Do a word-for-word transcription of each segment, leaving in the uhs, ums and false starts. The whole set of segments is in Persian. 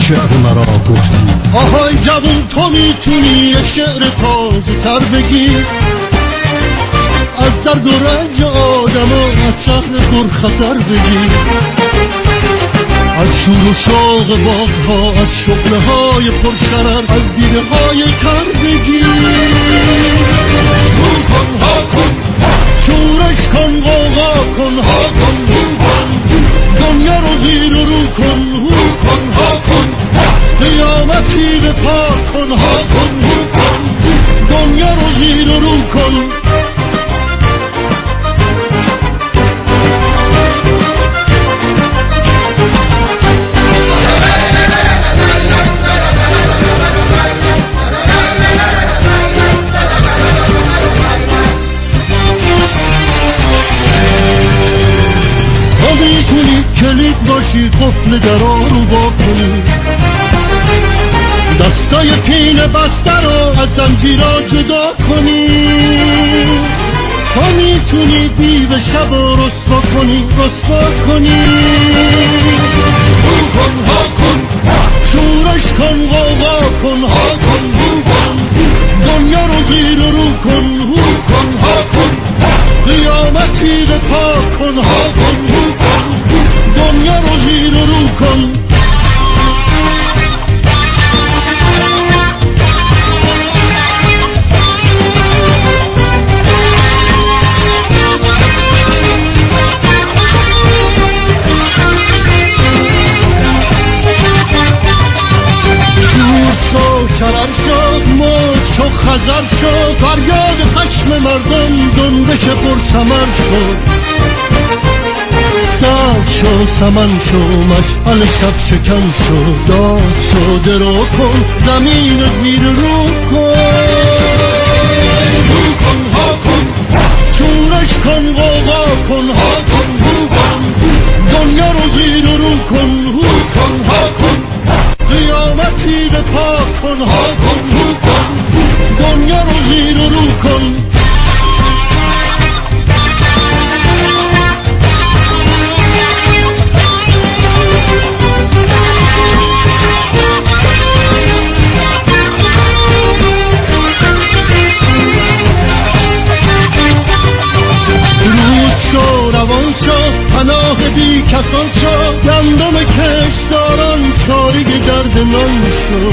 شعر مرا گفتی. آهای جوون تو میتونی یک شعر تازه تر بگی، از درد و رنج آدم و از شهر پر خطر بگی، از شور و شوق باغ‌ها، از شغل‌های پرشرر، از دیده‌های تر بگی. رو کن ها کن، شورش کن، غوغا کن ها کن، دنیا رو زیر و رو کن، هو کن ها کن، قیامتی به پا کن ها کن، هو کن، دنیا رو زیر و رو کن. میتونی کلید باشی، قفل درا رو با کنی، دستای پین بسته رو از زنجیرا جدا کنی. تو میتونی دیو شب و رسوا کنی، رسوا کنی. رو کن ها کن، شورش کن، غوغا کن ها کن، رو کن، دنیا رو زیر و رو کن، هو کن ها کن، قیامتی به پا کن ها کن، هو کن، دنیا رو زیر و رو کن. شرر شد، موج شد، خزر شد، فریاد خشم مردم جنبش پرثمر شد. سرد شد، سمن شد، مشعل شب شکن شد، داد شد رو کن، زمین زیر رو کن. رو کن ها کن، شورش کن، غوغا کن ها کن، رو کن، دنیا رو زیر رو کن، هو کن ها کن، قیامتی به پا کن ها کن، رو کن، دنیا رو زیر و رو کن. رود شو، روان شو، پناه بی کسان شو، گندم کشتاران چاری درد من شو.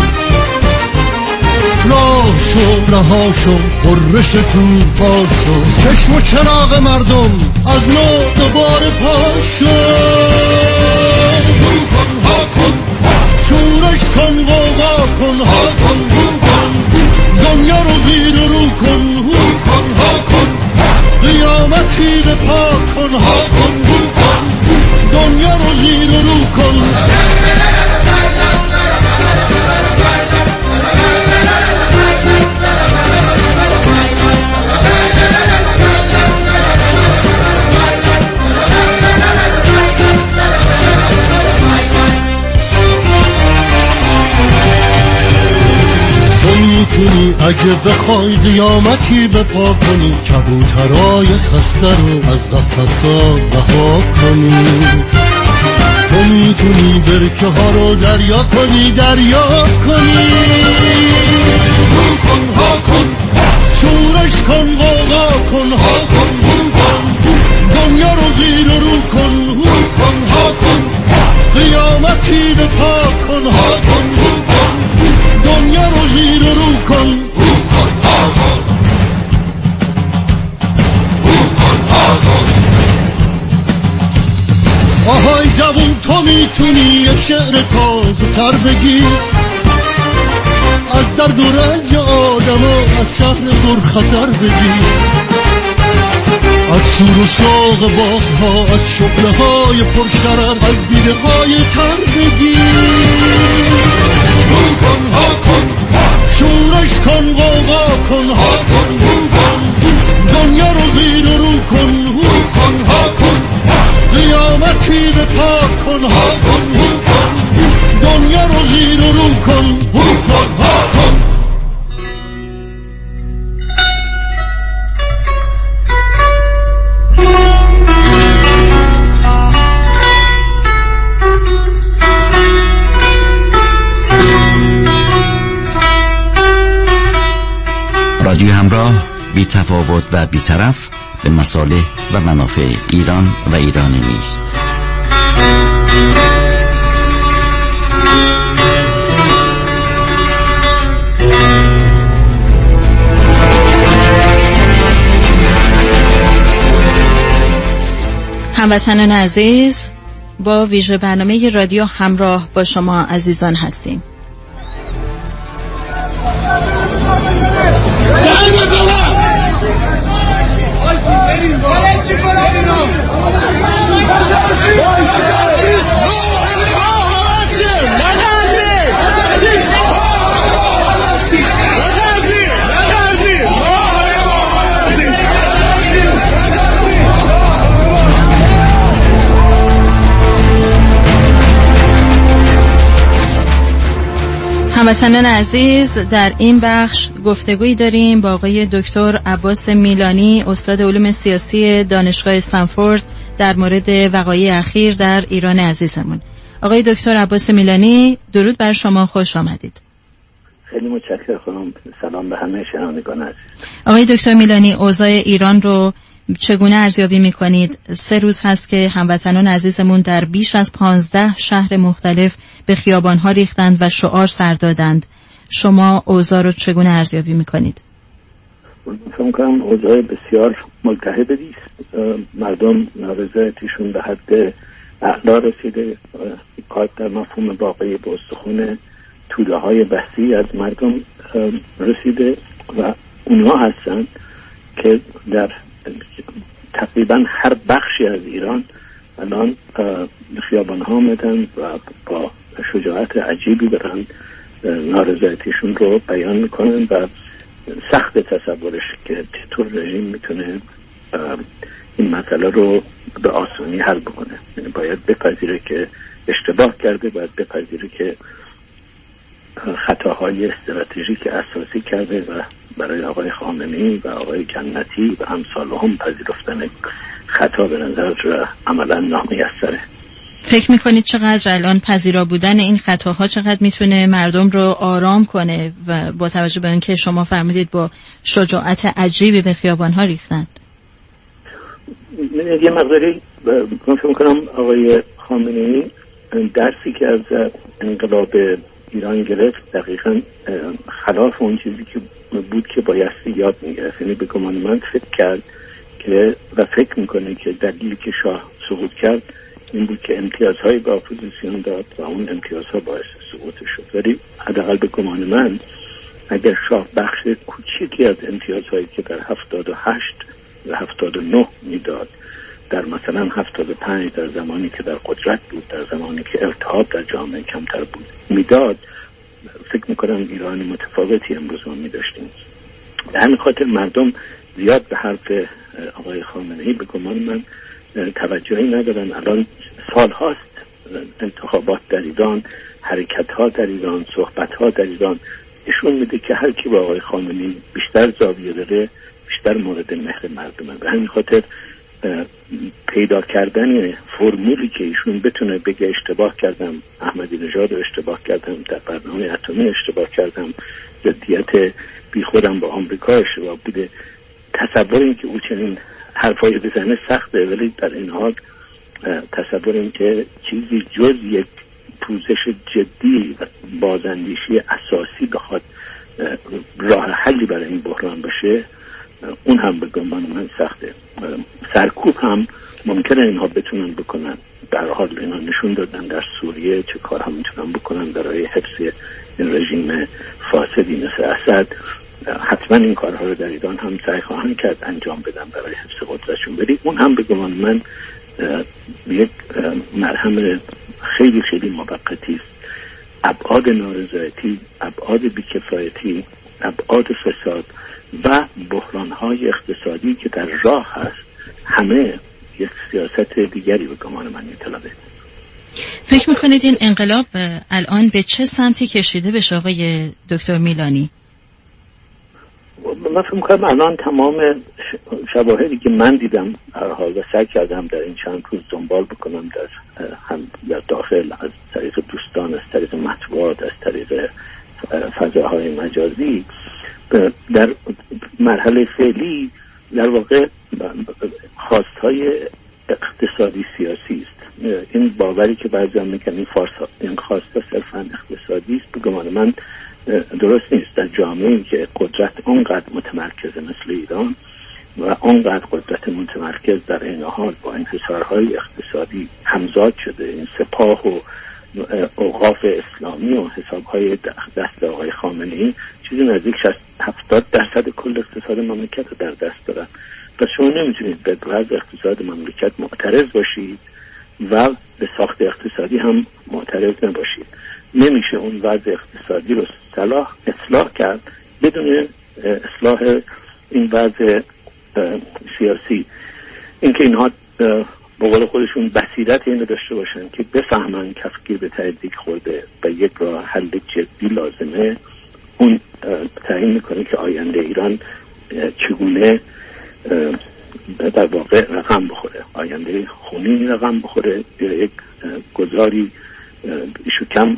راه شو، رها شو، غرش توفا شو، چشم و چراغ مردم از نو دوباره پا شو. رو کن ها کن، شورش کن، غوغا کن ها کن، رو کن، دنیا رو زیر و رو کن، هو کن ها کن، قیامتی به پا کن ها کن، هو کن، دنیا رو زیر و رو کن. میتونی اگه بخوای قیامتی به پا کنی، کبوترای خسته رو از قفسا رها کنی. تو میتونی برکه ها رو دریا کنی، دریا کنی. رو کن ها کن، شورش کن، غوغا کن ها کن، رو کن، دنیا رو زیر و رو کن، هو کن ها کن، قیامتی به پا کن ها کن، رو کن، دنیا رو زیر و رو کن. رو کن ها کن، رو کن ها کن. آهای جوون تو میتونی یک شعر تازه تر بگی، از درد و رنج آدم و از شهر پر خطر بگی، از شور و شوق باغ‌ها، از شغل‌های پرشرر، از دیده‌های تر بگی. رو کن ها کن، شورش کن، غوغا کن ها کن، رو کن، دنیا رو زیر و رو کن، هو کن ها کن، قیامتی به پا کن ها کن، هو کن، دنیا رو زیر و رو کن، هو کن ها کن. بی تفاوت و بی‌طرف به مصالح و منافع ایران و ایرانی نیست. هموطنان عزیز، با ویژه برنامه رادیو همراه با شما عزیزان هستیم. هموطنان عزیز، در این بخش گفتگویی داریم با آقای دکتر عباس میلانی، استاد علوم سیاسی دانشگاه استنفورد، در مورد وقایع اخیر در ایران عزیزمون. آقای دکتر عباس میلانی، درود بر شما، خوش آمدید. خیلی متشکرم خانم. سلام به همه شنوندگان عزیز. آقای دکتر میلانی، اوضاع ایران رو چگونه ارزیابی می‌کنید؟ سه روز هست که هموطنان عزیزمون در بیش از پانزده شهر مختلف به خیابان‌ها ریختند و شعار سر دادند. شما اوضاع رو چگونه ارزیابی می‌کنید؟ فکر می‌کنم اوضاع بسیار ملتهبی است. مردم نارضایتیشون به حد اعلا رسیده. کار در مفهوم واقعی به استخوان توده‌های بسیعی از مردم رسیده و اونها هستند که در تقریبا هر بخشی از ایران الان خیابان ها آمدن و با شجاعت عجیبی برن نارضایتیشون رو بیان میکنن و سخت تصورش که چطور رژیم میتونه این مسئله رو به آسانی حل بکنه. یعنی باید بپذیره که اشتباه کرده، باید بپذیره که خطاهای استراتژیک اساسی کرده و برای آقای خامنه‌ای و آقای جنتی و امثالهم پذیرفتن خطا به نظر عملا نامیسره. فکر میکنید چقدر الان پذیرا بودن این خطاها چقدر میتونه مردم رو آرام کنه و با توجه به اینکه شما فرمودید با شجاعت عجیبی به خیابان‌ها ریختند؟ من یه مقداری من فکر میکنم آقای خامنه‌ای درسی که از انقلاب ایران گرفت دقیقاً خلاف اون چیزی که بود که بایستی یاد میگرفت. یعنی به گمان من فکر کرد که و فکر میکنه که دلیلی که شاه سقوط کرد این بود که امتیازهای به اپوزیسیون داد و اون امتیازها باعث سقوطش شد. ولی حداقل به گمان من اگر شاه بخش کوچیکی از امتیازهایی که در هفتاد و هشت و هفتاد و نه میداد در مثلا هفتاد و پنج در زمانی که در قدرت بود، در زمانی که ارتحاب در جامعه کمتر بود میداد، فکر میکنم ایرانی متفاوتی امروز ما میداشتیم. به همین خاطر مردم زیاد به حرف آقای خامنه‌ای به گمان من توجهی ندارن. الان سال هاست انتخابات در ایران، حرکت ها در ایران، صحبت ها در ایران نشون میده که هر کی با آقای خامنه‌ای بیشتر زاویه داره بیشتر مورد مهر مردمه. به همین خاطر پیدا کردن فرمولی که ایشون بتونه بگه اشتباه کردم، احمدی نژاد رو اشتباه کردم، در برنامه اتمی اشتباه کردم، ضدیت بیخودم با آمریکا اشتباه بوده، تصور این که او چنین حرفایی بزنه سخته، ولی در این حال تصور این که چیزی جز یک پوزش جدی و بازاندیشی اساسی بخواد راه حلی برای این بحران باشه، اون هم به گمان من سخته. سرکوب هم ممکنه اینها بتونن بکنن. در حال اینا نشون دادن در سوریه چه کار هم میتونن بکنن برای حفظ این رژیم فاسدی مثل اسد. حتما این کارها رو در ایران هم سعی خواهند کرد انجام بدن برای حفظ قدرتشون، ولی اون هم به گمان من یک مرهم خیلی خیلی موقتی است. ابعاد نارضایتی، ابعاد بی‌کفایتی، ابعاد فساد و بحران‌های اقتصادی که در راه هست همه یک سیاست دیگری به گمان من می‌طلبه. فکر می‌کنید این انقلاب الان به چه سمتی کشیده بشه آقای دکتر میلانی؟ من فکر می‌کنم الان تمام شواهدی که من دیدم هر حال و سعی کردم در این چند روز دنبال بکنم در هم در داخل از طریق دوستان، از طریق مطبوعات، از طریق فضاهای مجازی، در مرحله فعلی در واقع خواستهای اقتصادی سیاسی است. این باوری که بعضی هم میگن این فارس این خواسته صرفا اقتصادی است، به گمان من درست نیست. در جامعه‌ای که قدرت اونقدر متمرکز مثل ایران و اونقدر قدرت متمرکز در این حال با انحصارهای اقتصادی همزاد شده، این سپاه و اوقاف اسلامی و حسابهای دست آقای خامنه‌ای چیزی نزدیک شصت هفتاد درصد کل اقتصاد مملکت رو در دست دارن. پس شما نمیتونید به وضع اقتصاد مملکت معترض باشید و به ساخت اقتصادی هم معترض نباشید. نمیشه اون وضع اقتصادی رو صلاح اصلاح کرد بدون اصلاح این وضع سیاسی. اینکه اینها به قول خودشون بصیرت اینو داشته باشن که بفهمن کفگیر به تهدیک خورده و یک راه حل جدی لازمه، اون تعیین میکنه که آینده ایران چگونه در واقع رقم بخوره، آینده خونی رقم بخوره یا یک گذاری ایشو کم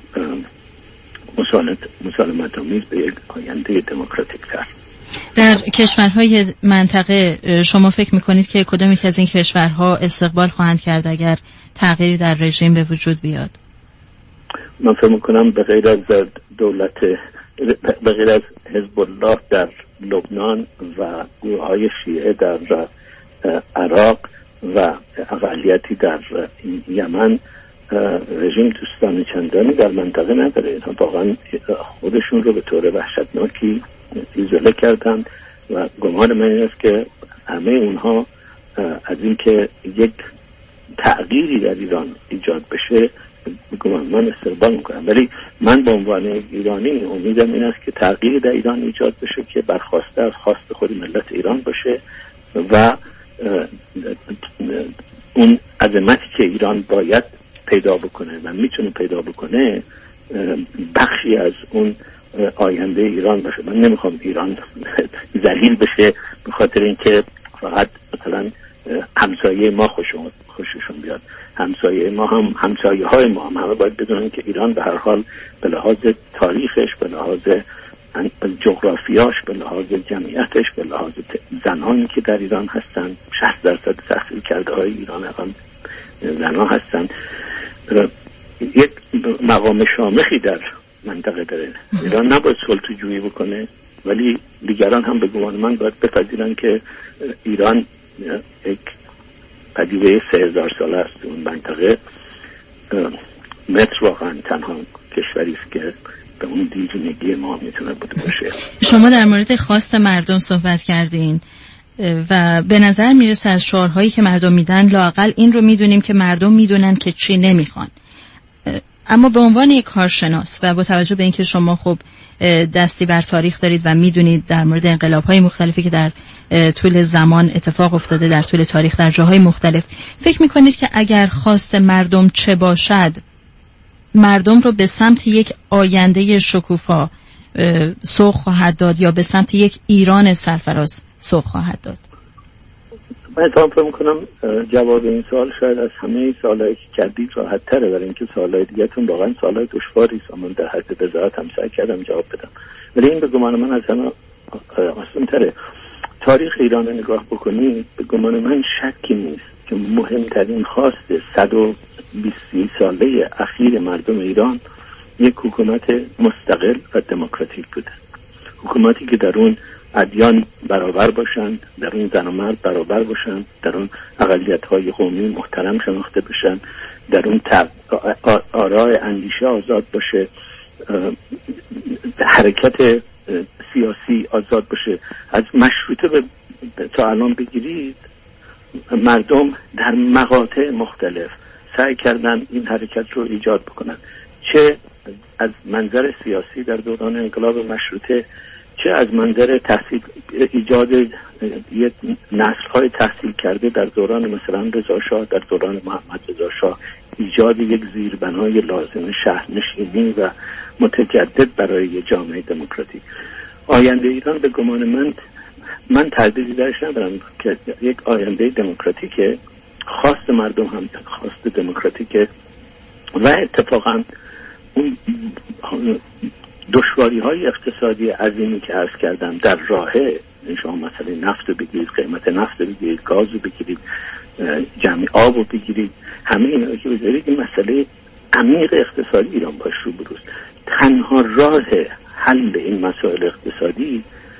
مسالمت آمیز به یک آینده دموکراتیک تر. در کشورهای منطقه شما فکر میکنید که کدام یک از این کشورها استقبال خواهند کرد اگر تغییری در رژیم به وجود بیاد؟ من فکر میکنم به غیر از دولت به غیر از حزب الله در لبنان و گروه های شیعه در عراق و اقلیتی در یمن، رژیم دوستانه چندانی در منطقه نداره. اینها واقعا خودشون رو به طور وحشتناکی ایزوله کردن و گمان من این است که همه اونها از اینکه یک تغییری در ایران ایجاد بشه گمان من استقبال میکنم. ولی من به عنوان ایرانی امیدم این است که تغییری در ایران ایجاد بشه که برخواسته از خواست خود ملت ایران باشه و اون عظمتی که ایران باید پیدا بکنه و میتونه پیدا بکنه بخشی از اون آینده ایران باشه. من نمیخوام ایران ذلیل بشه به خاطر اینکه فقط مثلا همسایه ما خوششون خوششون بیاد. همسایه ما هم همسایه های ما هم همه باید بدونن که ایران به هر حال به لحاظ تاریخش، به لحاظ جغرافیاش، به لحاظ جمعیتش، به لحاظ زنانی که در ایران هستن، شصت درصد تحصیل کرده های ایران الان زنان هستن، یک مقام شامخی در منطقه داره. ایران نباید سلطه جویی بکنه، ولی دیگران هم به گمان من باید بپذیرن که ایران یک پدیده سه هزار ساله است. اون منطقه مصر واقعا تنها کشوری است که به اون دیرینگی ما میتونه بوده باشه. شما در مورد خواست مردم صحبت کردین و به نظر میرسه از شعارهایی که مردم میدن لااقل این رو میدونیم که مردم میدونن که چی نمیخوان. اما به عنوان یک کارشناس و با توجه به اینکه شما خب دستی بر تاریخ دارید و میدونید در مورد انقلاب‌های مختلفی که در طول زمان اتفاق افتاده در طول تاریخ در جاهای مختلف، فکر میکنید که اگر خواست مردم چه باشد مردم رو به سمت یک آینده شکوفا سوق خواهد داد یا به سمت یک ایران سرفراز سوق خواهد داد؟ من اتفاقا فکر میکنم جواب این سوال شاید از همه سوالایی که کردید راحت تره، برای اینکه سوالای دیگه تون واقعا سوالای دشواری است. من در حد بذات هم سعی کردم جواب بدم، ولی این به گمان من از همه آسان تره. تاریخ ایران رو نگاه بکنید به گمان من شکی نیست که مهمترین خواست صد و بیست ساله اخیر مردم ایران یک حکومت مستقل و دموکراتیک بوده. حکومتی که در اون ادیان برابر باشند، در اون زن و مرد برابر باشند، در اون اقلیت‌های قومی محترم شناخته بشن، در اون آراء اندیشه آزاد باشه، حرکت سیاسی آزاد باشه. از مشروطه به تا الان بگیرید مردم در مقاطع مختلف سعی کردن این حرکت رو ایجاد بکنن، چه از منظر سیاسی در دوران انقلاب مشروطه، چه از منظر تحصیل ایجاد یک نسل‌های تحصیل کرده در دوران مثلا رضا شاه، در دوران محمد رضا شاه، ایجاد یک زیربنای لازم شهرنشینی و متجدد برای جامعه دموکراتیک. آینده ایران به گمان من من تردیدی درش ندارم که یک آینده دموکراتیکه، خواست مردم هم خواست دموکراتیکه و اتفاقا اون دشواری های اقتصادی عظیمی که عرض کردم در راهه شما مسئله نفت رو بگیرید، قیمت نفت رو بگیرید، گاز رو بگیرید، جمعی آب رو بگیرید، همه اینا که بذارید این مسئله عمیق اقتصادی ایران باش رو بروست. تنها راه حل این مسائل اقتصادی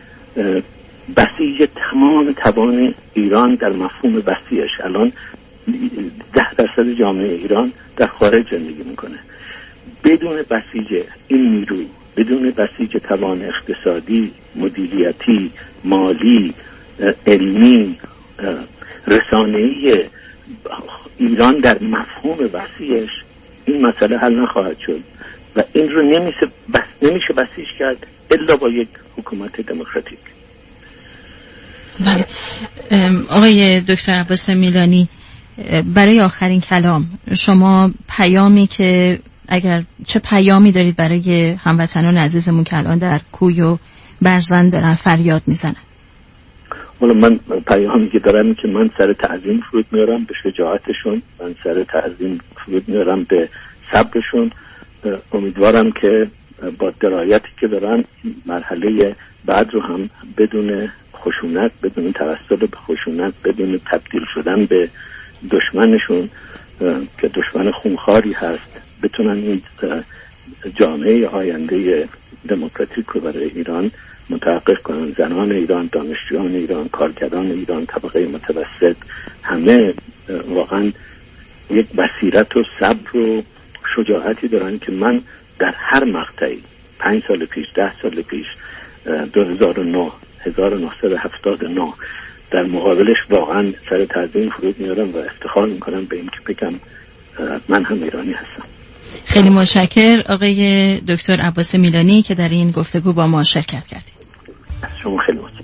بسیج تمام توان ایران در مفهوم وسیعش. الان ده درصد جامعه ایران در خارج زندگی میکنه. بدون بسیج این نیروی، بدون بسیج توان اقتصادی، مدیریتی، مالی، علمی، رسانه‌ای ایران در مفهوم وسیعش، این مسئله حل نخواهد شد و این رو نمیشه بس نمیشه بسیج کرد الا با یک حکومت دموکراتیک. بله. آقای دکتر عباس میلانی، برای آخرین کلام شما پیامی که اگر چه پیامی دارید برای هموطنان عزیزمون که الان در کوی و برزن دارن فریاد میزنن؟ والا من پیامی که دارم که من سر تعظیم فرود میارم به شجاعتشون، من سر تعظیم فرود میارم به صبرشون. امیدوارم که با درایتی که دارن مرحله بعد رو هم بدون خشونت، بدون توسل به خشونت، بدون تبدیل شدن به دشمنشون که دشمن خونخواری هست، بتونن این جامعه آینده دموکراتیک رو برای ایران متحقق کنن. زنان ایران، دانشجویان ایران، کارگران ایران، طبقه متوسط، همه واقعا یک بصیرت و صبر و شجاعتی دارن که من در هر مقطعی، پنج سال پیش، ده سال پیش، دو هزار و نه، هزار و نهصد و هفتاد و نه، در مقابلش واقعا سر تعظیم فرود میارم و افتخار میکنم به این که بگم من هم ایرانی هستم. خیلی متشکرم آقای دکتر عباس میلانی که در این گفتگو با ما شرکت کردید. از شما خیلی متشکرم.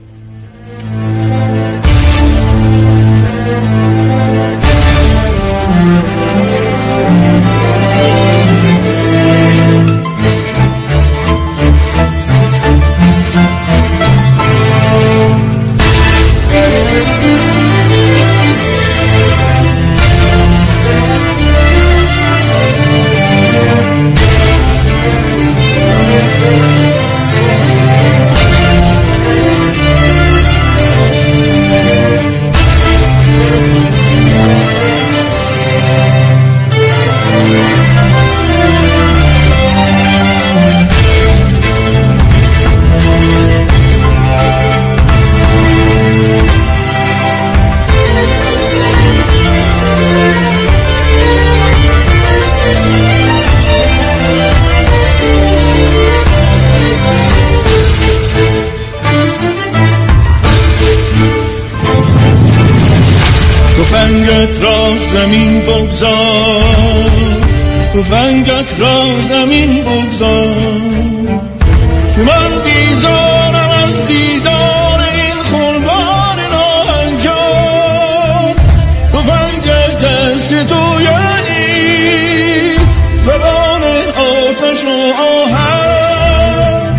تفنگت را زمین بگذار، تفنگت را زمین بگذار، که من بیزارم از دیدار این خونبار ناهنجار. تفنگ دست تو یعنی زبان آتش و آهن،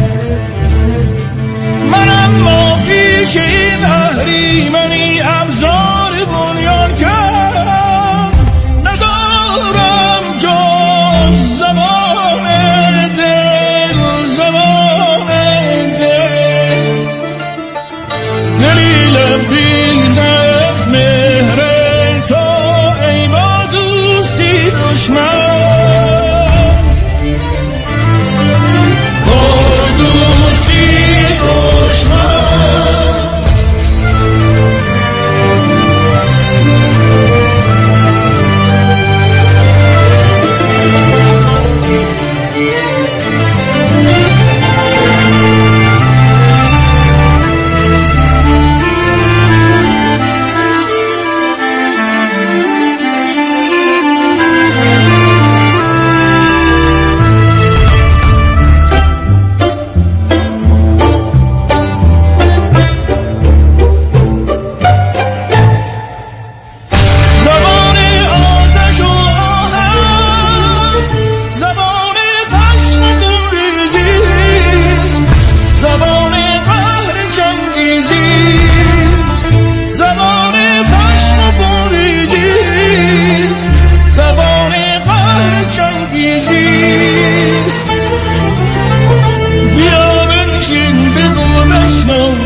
من اما پیش این اهریمنی ابزار بنیان کرد، ندارم جز زبان دل، زبان دل.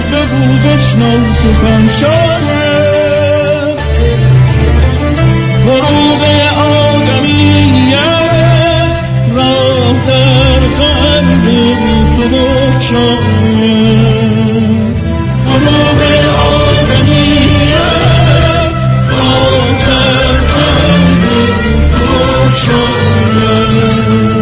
بگو بشنو سخن شاید فروغ آدمیت راه در قلب تو بگشاید فروغ آدمیت راه در قلب تو بگشاید.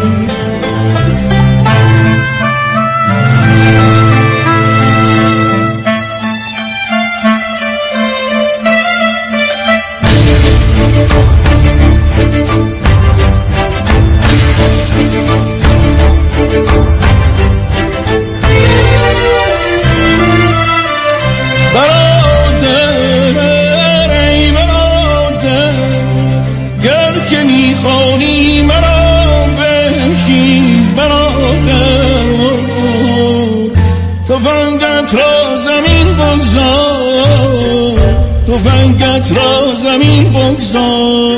تفنگت را زمین بگذار تفنگت را زمین بگذار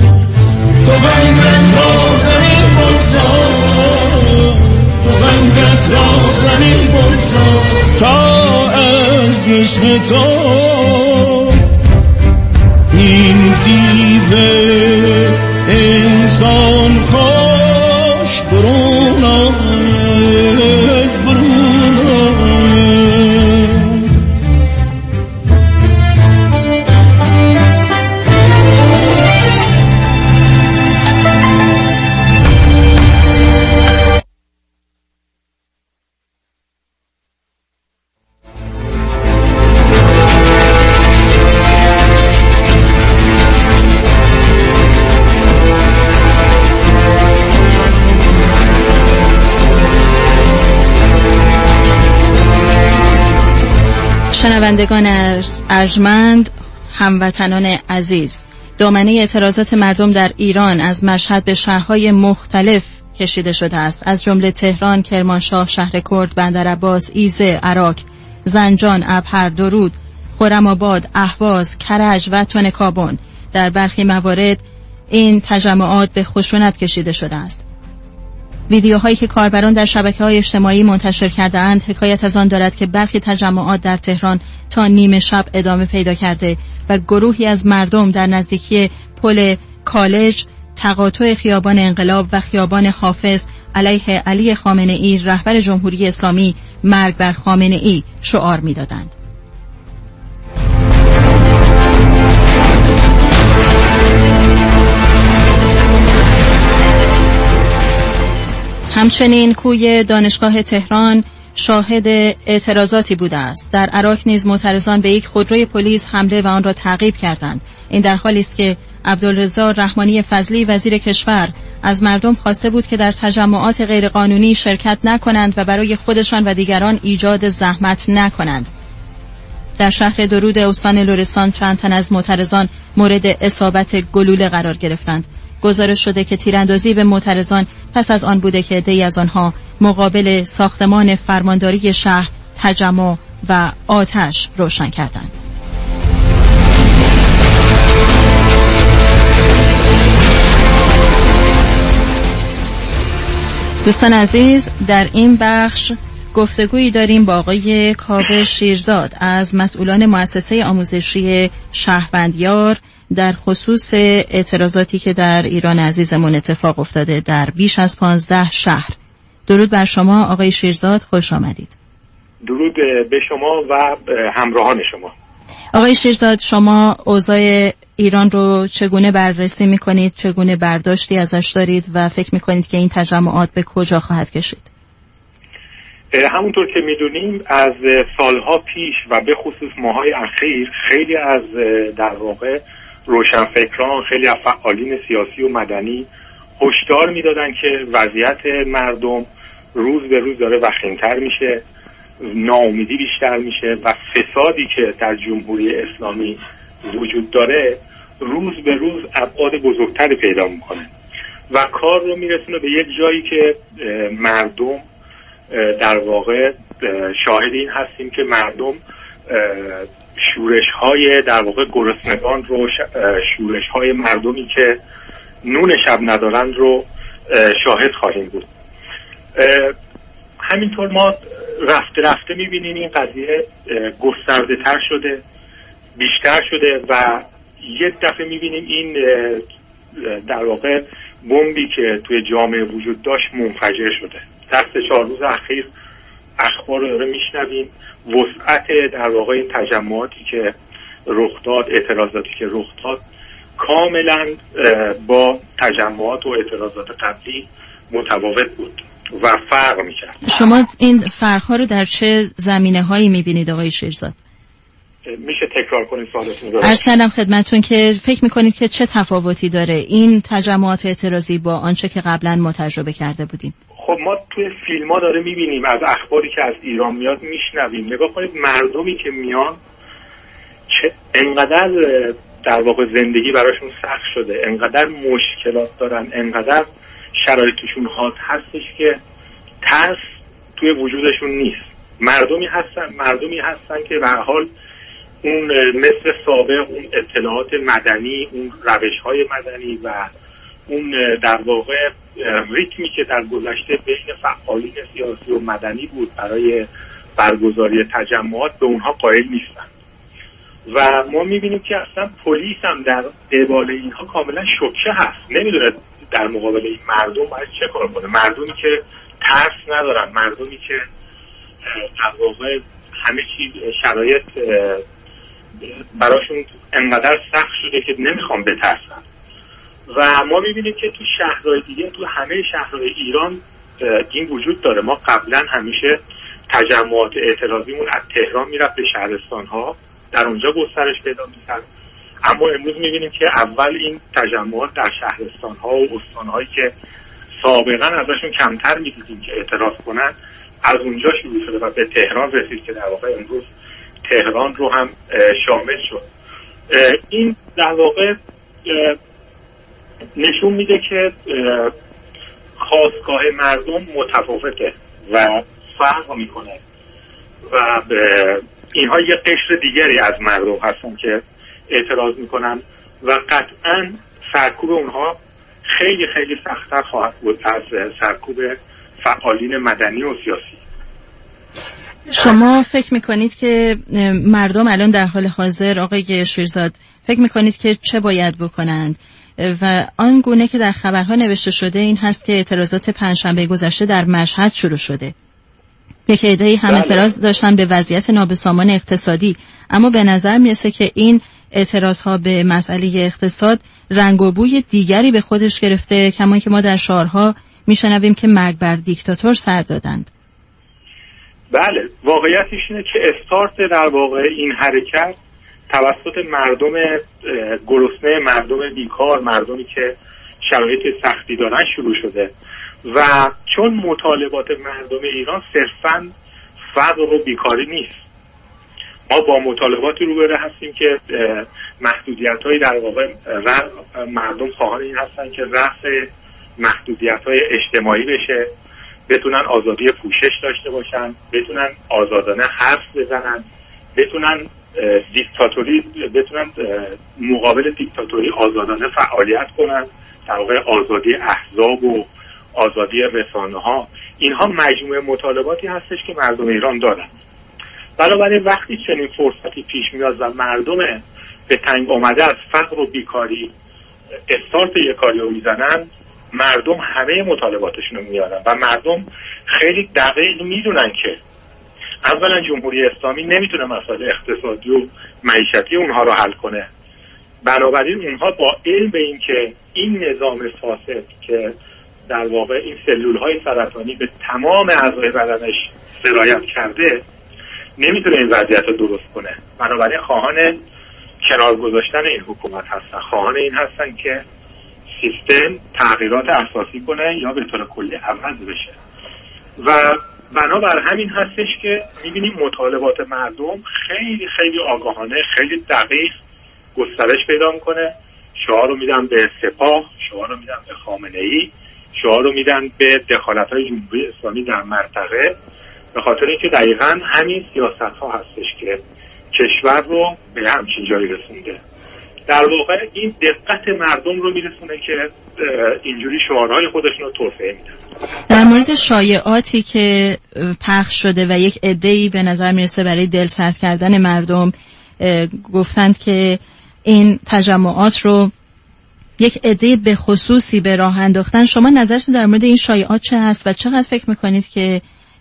تفنگت را زمین بگذار تفنگت را زمین بگذار تا از جسم تو این دیو انسان کاش برون آید برون آید. شنوندگان ارجمند، هموطنان عزیز، دامنه اعتراضات مردم در ایران از مشهد به شهرهای مختلف کشیده شده است، از جمله تهران، کرمانشاه، شهر کرد، بندرعباس، ایزه، عراق، زنجان، ابهر، درود، خرم‌آباد، اهواز، کرج و تونکابون. در برخی موارد این تجمعات به خشونت کشیده شده است. ویدیوهایی که کاربران در شبکه‌های اجتماعی منتشر کرده‌اند حکایت از آن دارد که برخی تجمعات در تهران تا نیمه شب ادامه پیدا کرده و گروهی از مردم در نزدیکی پل کالج، تقاطع خیابان انقلاب و خیابان حافظ علیه علی خامنه‌ای رهبر جمهوری اسلامی مرگ بر خامنه‌ای شعار می‌دادند. همچنین کوی دانشگاه تهران شاهد اعتراضاتی بوده است. در عراق نیز معترضان به یک خودروی پلیس حمله و آن را تعقیب کردند. این در حالی است که عبدالرضا رحمانی فضلی وزیر کشور از مردم خواسته بود که در تجمعات غیرقانونی شرکت نکنند و برای خودشان و دیگران ایجاد زحمت نکنند. در شهر درود استان لرستان چند تن از معترضان مورد اصابت گلوله قرار گرفتند. گزارش شده که تیراندازی به معترضان پس از آن بوده که عده‌ای از آنها مقابل ساختمان فرمانداری شهر تجمع و آتش روشن کردند. دوستان عزیز، در این بخش گفتگویی داریم با آقای کاوه شیرزاد از مسئولان مؤسسه آموزشی شهروندیار در خصوص اعتراضاتی که در ایران عزیزمون اتفاق افتاده در بیش از پانزده شهر. درود بر شما آقای شیرزاد، خوش آمدید. درود به شما و همراهان شما. آقای شیرزاد، شما اوضاع ایران رو چگونه بررسی میکنید، چگونه برداشتی ازش دارید و فکر میکنید که این تجمعات به کجا خواهد کشید؟ همونطور که میدونیم از سالها پیش و به خصوص ماهای اخیر خیلی از در واقع روشنفکران، خیلی از فعالین سیاسی و مدنی هشدار میدادن که وضعیت مردم روز به روز داره وخیم‌تر میشه، ناامیدی بیشتر میشه و فسادی که در جمهوری اسلامی وجود داره روز به روز ابعاد بزرگتری پیدا میکنه و کار رو میرسونه به یک جایی که مردم در واقع شاهد این هستیم که مردم شورش های در واقع گرسنگان رو، شورش های مردمی که نون شب ندارند رو شاهد خواهیم بود. همینطور ما رفته رفته میبینیم این قضیه گسترده تر شده، بیشتر شده و یک دفعه میبینیم این در واقع بمبی که توی جامعه وجود داشت منفجر شده. در سه چهار روز اخیر اخبار رو داره میشنویم، وسعت در واقع این تجمعاتی که رخ داد، اعتراضاتی که رخ داد کاملا با تجمعات و اعتراضات قبلی متفاوت بود و فرق میکرد. شما این فرق‌ها رو در چه زمینه‌هایی میبینید آقای شیرزاد؟ میشه تکرار کنید سوالتون رو؟ عرض کردم خدمتتون که فکر میکنید که چه تفاوتی داره این تجمعات اعتراضی با آنچه که قبلا ما تجربه کرده بودیم؟ خب ما توی فیلم ها داره میبینیم، از اخباری که از ایران میاد میشنویم. نگاه کنید مردمی که میان چه انقدر در واقع زندگی براشون سخت شده، انقدر مشکلات دارن، انقدر شرایطشون حاد هستش که ترس توی وجودشون نیست. مردمی هستن مردمی هستن که به هر حال اون مثل سابق اون اطلاعات مدنی، اون روش‌های مدنی و اون در واقع ریتمی که در گذشته بین فعالین سیاسی و مدنی بود برای برگزاری تجمعات به اونها قائل نیستن و ما میبینیم که اصلا پلیس هم در قبال اینها کاملا شوکه هست، نمیدونه در مقابل این مردم باید چه کار کنه. مردمی که ترس ندارن، مردمی که در واقع همه چیز شرایط براشون انقدر سخت شده که نمیخوام بترسن و ما میبینیم که تو شهرهای دیگه، تو همه شهرهای ایران این وجود داره. ما قبلا همیشه تجمعات اعتراضیمون از تهران میرفت به شهرستان ها، در اونجا گسترش پیدا میکرد، اما امروز میبینیم که اول این تجمعات در شهرستان ها و استان هایی که سابقا ازشون کمتر میدیدیم که اعتراض کنن، از اونجا شروع شده و به تهران رسید که در واقع امروز تهران رو هم شامل شد. این در واقع نشون میده که خواستگاه مردم متفاوته و فرق میکنه و اینها یه قشر دیگری از مردم هستن که اعتراض میکنن و قطعا سرکوب اونها خیلی خیلی سخت‌تر خواهد بود از سرکوب فعالین مدنی و سیاسی. شما فکر میکنید که مردم الان در حال حاضر، آقای شیرزاد، فکر میکنید که چه باید بکنند؟ و آن گونه که در خبرها نوشته شده این هست که اعتراضات پنجشنبه گذشته در مشهد شروع شده. یک عده‌ای هم اعتراض داشتن به وضعیت نابسامان اقتصادی، اما به نظر میرسه که این اعتراضها به مسئله اقتصاد رنگ و بوی دیگری به خودش گرفته، کما که ما در شعارها میشنویم که مرگ بر دیکتاتور سر دادند. بله، واقعیتش اینه که استارت در واقع این حرکت توسط مردم گرسنه، مردم بیکار، مردمی که شرایط سختی دارن شروع شده و چون مطالبات مردم ایران صرفاً فقر و بیکاری نیست، ما با مطالباتی روبرو هستیم که محدودیت‌های در واقع مردم خواهان این هستن که رفع محدودیت‌های اجتماعی بشه، بتونن آزادی پوشش داشته باشن، بتونن آزادانه حرف بزنن، بتونن دیکتاتوری بتونن مقابل دیکتاتوری آزادانه فعالیت کنن، در واقع آزادی احزاب و آزادی رسانه‌ها. اینها مجموعه مطالباتی هستش که مردم ایران دارن. بنابراین وقتی چنین فرصتی پیش میاد و مردم به تنگ آمده از فقر و بیکاری استارت یک کاری رو میزنن، مردم همه مطالباتشون رو میارن و مردم خیلی دقیق میدونن که اولا جمهوری اسلامی نمیتونه مسائل اقتصادی و معیشتی اونها رو حل کنه. بنابراین اونها با علم به این که این نظام فاسد که در واقع این سلولهای سرطانی به تمام اعضای بدنش سرایت کرده نمیتونه این وضعیت رو درست کنه، بنابراین خواهان کنار گذاشتن این حکومت هستن، خواهان این هستن که سیستم تغییرات اساسی کنه یا به طور کلی عوض بشه و بنابر همین هستش که میبینیم مطالبات مردم خیلی خیلی آگاهانه، خیلی دقیق گسترش پیدا میکنه. شعار رو میدن به سپاه، شعار رو میدن به خامنه‌ای، شعار رو میدن به دخالت‌های جمهوری اسلامی در منطقه، به خاطر اینکه دقیقاً همین سیاست‌ها هستش که کشور رو به همچین جایی رسونده. در واقع این دقت مردم رو میرسونه که اینجوری شعارهای خودشون رو توسعه میدن. در مورد شایعاتی که پخش شده و یک عده‌ای به نظر میرسه برای دلسرد کردن مردم گفتند که این تجمعات رو یک عده به خصوصی به راه انداختن، شما نظرتون در مورد این شایعات چه هست و چقدر فکر میکنید که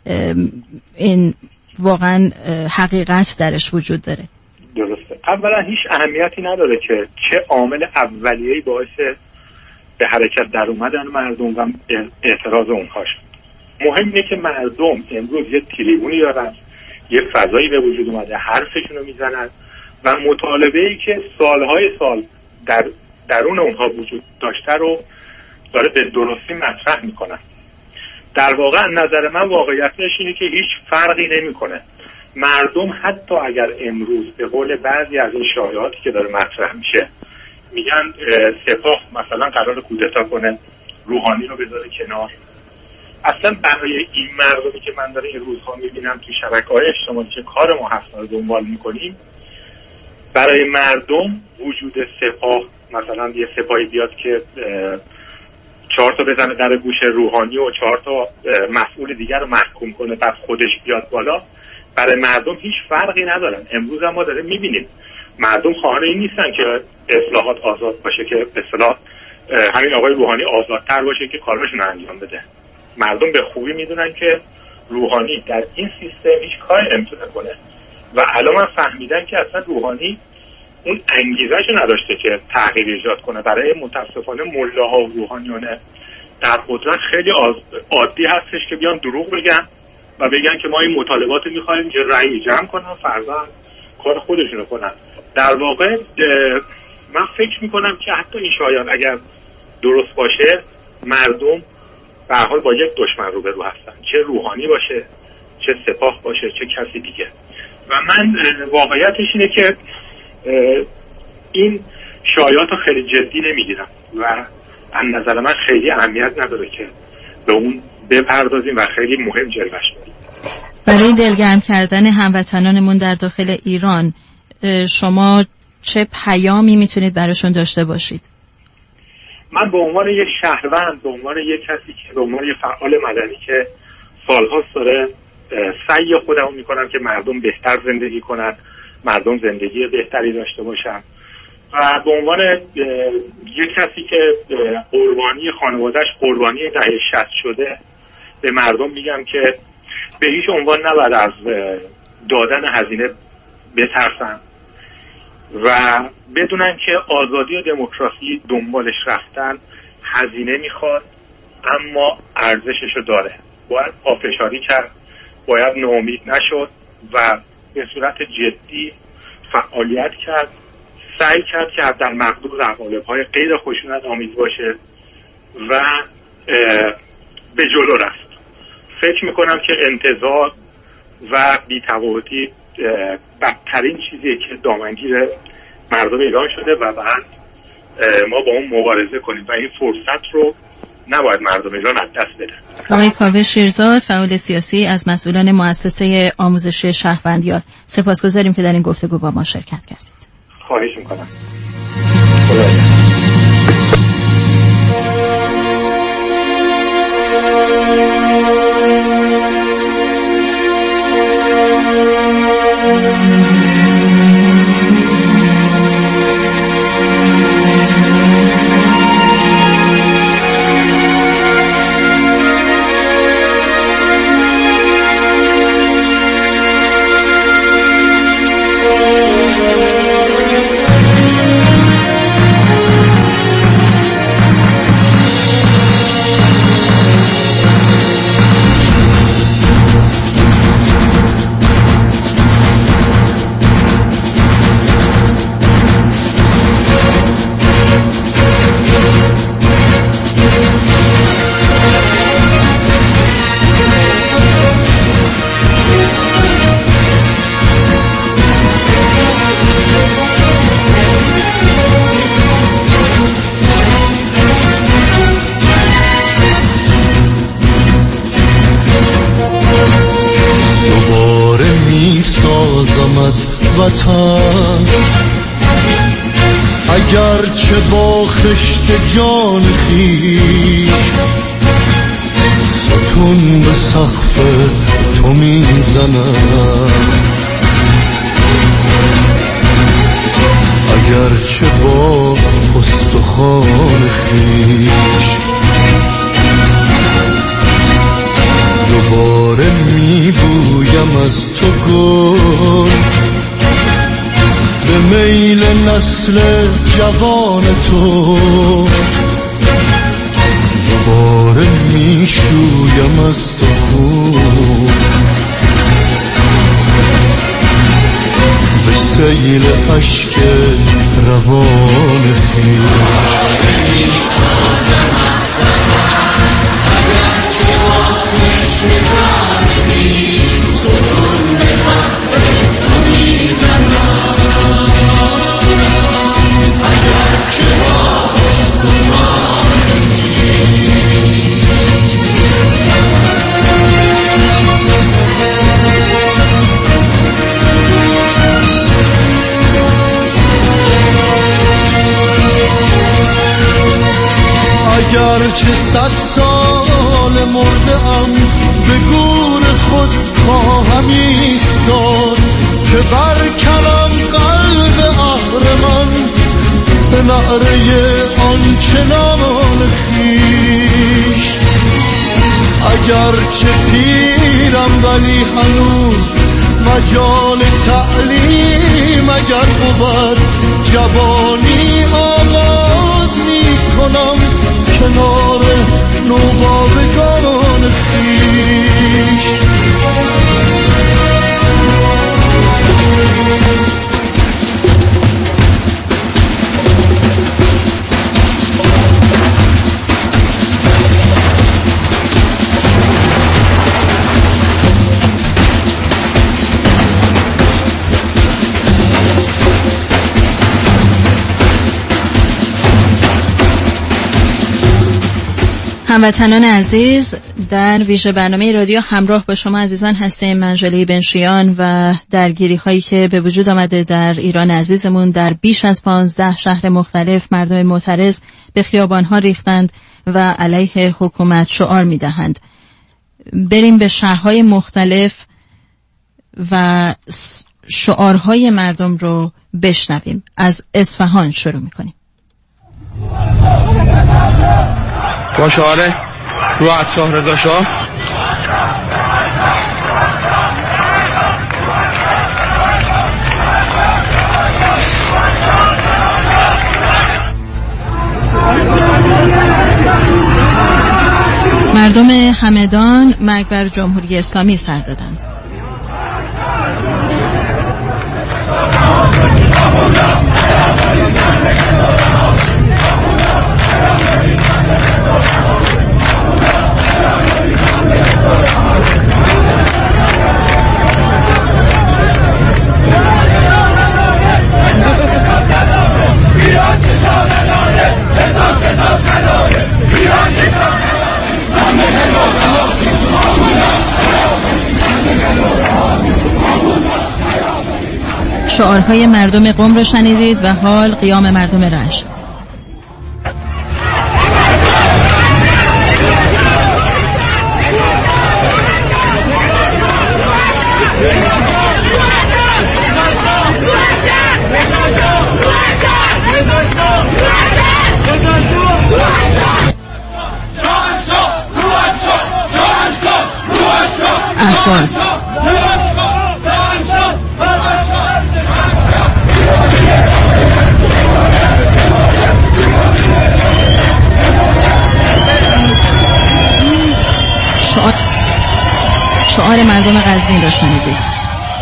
این واقعا حقیقت درش وجود داره؟ درسته. اولا هیچ اهمیتی نداره که چه عامل اولیه‌ای باعث به حرکت در اومدن مردم و اعتراض اونها شد. مهم اینه که مردم امروز یه تریبونی دارن، یه فضایی به وجود اومده، حرفشون رو میزنن و مطالبه‌ای که سالهای سال در درون اونها وجود داشته رو داره به درستی مطرح میکنن. در واقع نظر من واقعیتش اینه که هیچ فرقی نمیکنه. مردم حتی اگر امروز به قول بعضی از این شایعاتی که داره مطرح میشه میگن سپاه مثلا قرار کودتا کنه، روحانی رو بذاره کنار، اصلا برای این مردمی که من داره این روزها میبینم تو شبکه‌های اجتماعی که کار ما هست رو دنبال میکنیم، برای مردم وجود سپاه، مثلا یه سپاهی بیاد که چهار تا بزنه در گوش روحانی و چهار تا مسئول دیگر رو محکوم کنه بعد خودش بیاد بالا، برای مردم هیچ فرقی ندارن. امروز هم ما داره میبینیم مردم خواهان این نیستن که اصلاحات آزاد باشه، که به اصطلاح همین آقای روحانی آزادتر باشه که کارشون رو انجام بده. مردم به خوبی میدونن که روحانی در این سیستم هیچ کاری نمیتونه کنه و الان من فهمیدن که اصلا روحانی اون انگیزه‌شو نداشته که تغییر ایجاد کنه. برای متاسفانه ملاها و روحانیون در قدرت خیلی عادی هستش که بیان دروغ بگن و بگن که ما این مطالبات رو می‌خوایم که رأی جمع کنن و فردا کار خودشونو کنن. در واقع من فکر می‌کنم که حتی این شایعات اگر درست باشه، مردم به هر حال با یک دشمن روبرو هستن، چه روحانی باشه، چه سپاه باشه، چه کسی دیگه. و من واقعیتش اینه که این شایعات رو خیلی جدی نمیگیرم و از نظر من خیلی اهمیت نداره که به اون بپردازیم و خیلی مهم جلوش بدیم. برای دلگرم کردن هموطنانمون در داخل ایران شما چه پیامی میتونید براشون داشته باشید؟ من به عنوان یک شهروند، به عنوان یک کسی که به عنوان یک فعال مدنی که سال‌هاست داره سعی خودمو میکنم که مردم بهتر زندگی کنن، مردم زندگی بهتری داشته باشن و به عنوان یک کسی که قربانی خانواده‌اش قربانی دهه شصت شده به مردم میگم که به هیچ عنوان نباید از دادن هزینه بترسن و بدونن که آزادی و دموکراسی دنبالش رفتن هزینه میخواد اما ارزششو داره. باید پافشاری کرد، باید ناامید نشد و به صورت جدی فعالیت کرد، سعی کرد که در مقدور در قالب‌های غیر خشونت آمیز باشه و به جلو رفت. فکر میکنم که انتظار و بی‌تفاوتی بدترین چیزیه که دامنگیر مردم ایران شده و بعد ما با اون مبارزه کنیم و این فرصت رو نباید مردم ایران از دست بده. آقای کاوه شیرزاد، فعال سیاسی از مسئولان مؤسسه آموزشی شهروندیار، سپاسگزاریم که در این گفتگو با ما شرکت کردید. خواهش میکنم. اگرچه با خشت جان خویش ستون به سقف تو میزنم، اگرچه با استخوان خویش دوباره میبویم از تو گل، به میل نسل جوان تو دوباره میشویم از تو خون، به سیل عشق روان خویش. اگرچه صد سال مرده ام به گور خود خواهم ایستاد، که برکنم قلب قهرمان به نعره آنچنان خویش. اگرچه پیرم ولی هنوز مجال تعلیم اگر بود، جوانی آغاز می کنم کنار نوباوگان خویش. هموطنان عزیز، در ویژه برنامه رادیو همراه با شما عزیزان هستیم. من ژاله بنشیان و درگیری هایی که به وجود آمده در ایران عزیزمون، در بیش از پانزده شهر مختلف مردم معترض به خیابان ها ریختند و علیه حکومت شعار می دهند. بریم به شهرهای مختلف و شعارهای مردم رو بشنویم. از اصفهان شروع می کنیم. با شعار روحت شاه رضا شاه مردم همدان مرگ بر جمهوری اسلامی سر دادند. شعارهای مردم قم را شنیدید و حال قیام مردم رشت. اهواز شعار شعار مردم غزنین را شنیدید.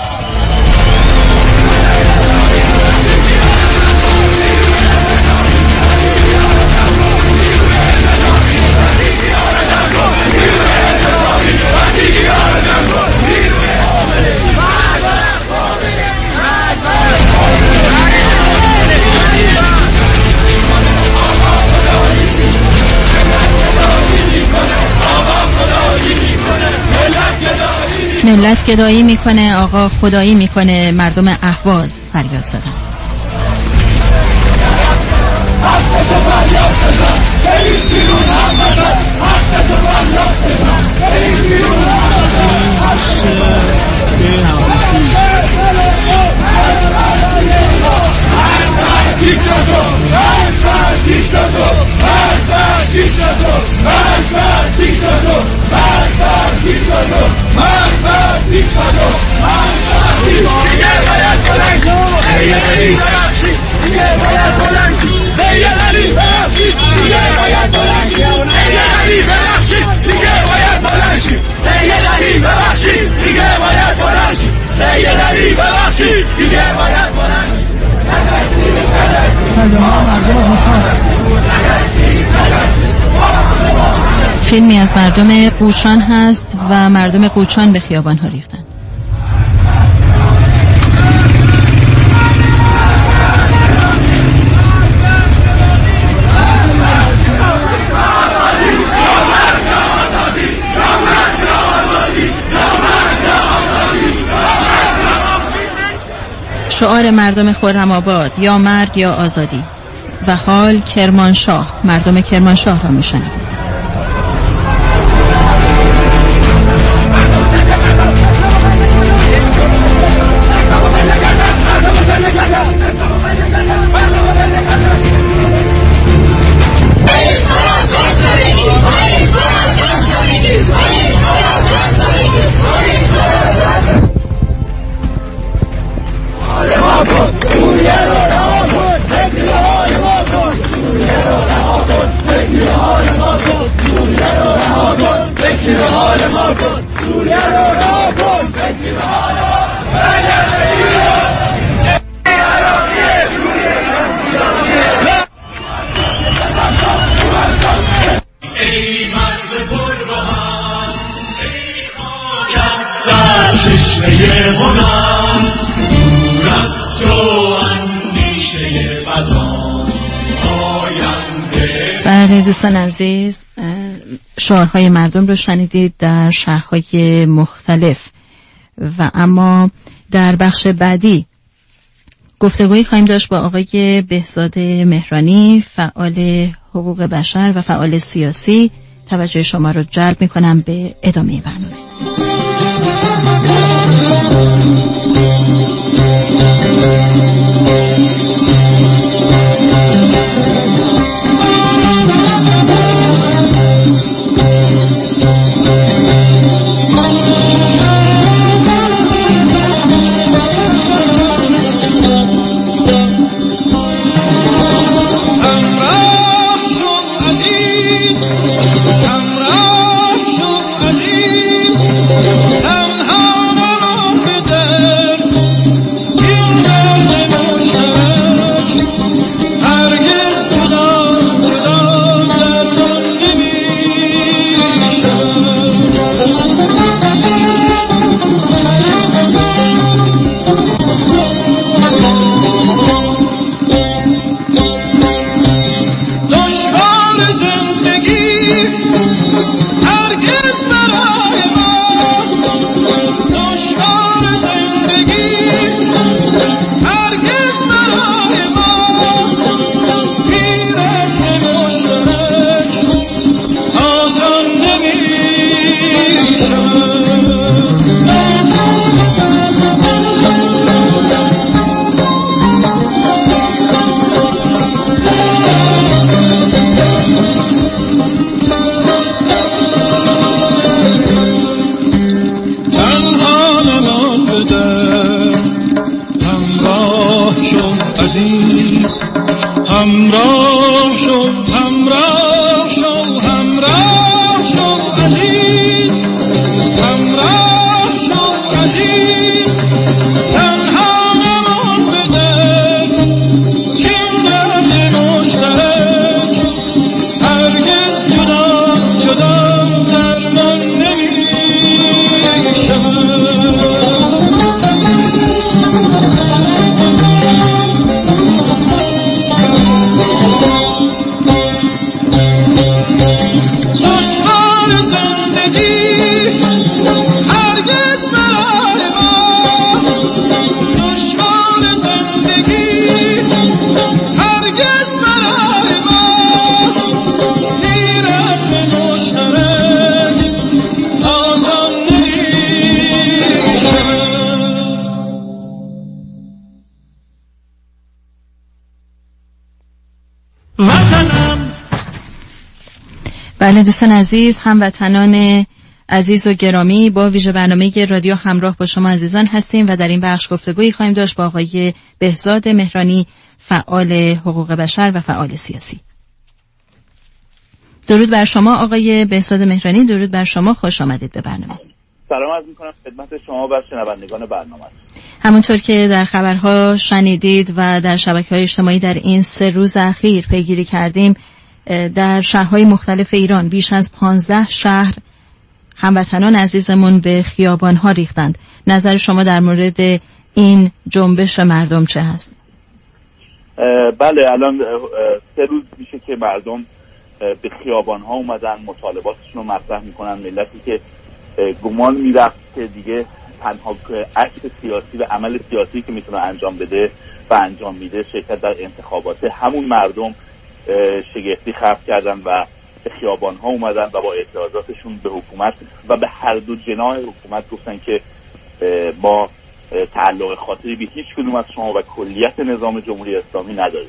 ملت گدایی میکنه، آقا خدایی میکنه، مردم اهواز فریاد زدن. فیلمی از مردم قوچان هست و مردم قوچان به خیابان ها ریختن. شعار مردم خرم‌آباد یا مرگ یا آزادی. و حال کرمانشاه، مردم کرمانشاه را می‌شنوید. بله دوستان عزیز، شعارهای مردم رو شنیدید در شهرهای مختلف و اما در بخش بعدی گفتگویی خواهیم داشت با آقای بهزاد مهرانی، فعال حقوق بشر و فعال سیاسی. توجه شما رو جلب می‌کنم به ادامه برنامه. هرگز برای بله دوستان عزیز، هموطنان عزیز و گرامی، با ویژه برنامه رادیو همراه با شما عزیزان هستیم و در این بخش گفتگویی خواهیم داشت با آقای بهزاد مهرانی، فعال حقوق بشر و فعال سیاسی. درود بر شما آقای بهزاد مهرانی، درود بر شما، خوش آمدید به برنامه. سلام عرض می‌کنم خدمت شما و شنوندگان برنامه. همونطور که در خبرها شنیدید و در شبکه‌های اجتماعی در این سه روز اخیر پیگیری کردیم، در شهرهای مختلف ایران بیش از پانزده شهر هموطنان عزیزمون به خیابان‌ها ریختند. نظر شما در مورد این جنبش مردم چه هست؟ بله، الان سه روز میشه که مردم به خیابان‌ها اومدن، مطالباتشون رو مطرح میکنن. ملتی که گمان میرفت که دیگه تنها عکس سیاسی و عمل سیاسی که میتونه انجام بده و انجام میده شرکت در انتخابات، همون مردم شگفتی خلق کردن و به خیابان‌ها اومدن و با اعتراضاتشون به حکومت و به هر دو جناح حکومت گفتن که ما تعلق خاطری به هیچ کدوم از شما و کلیت نظام جمهوری اسلامی نداریم.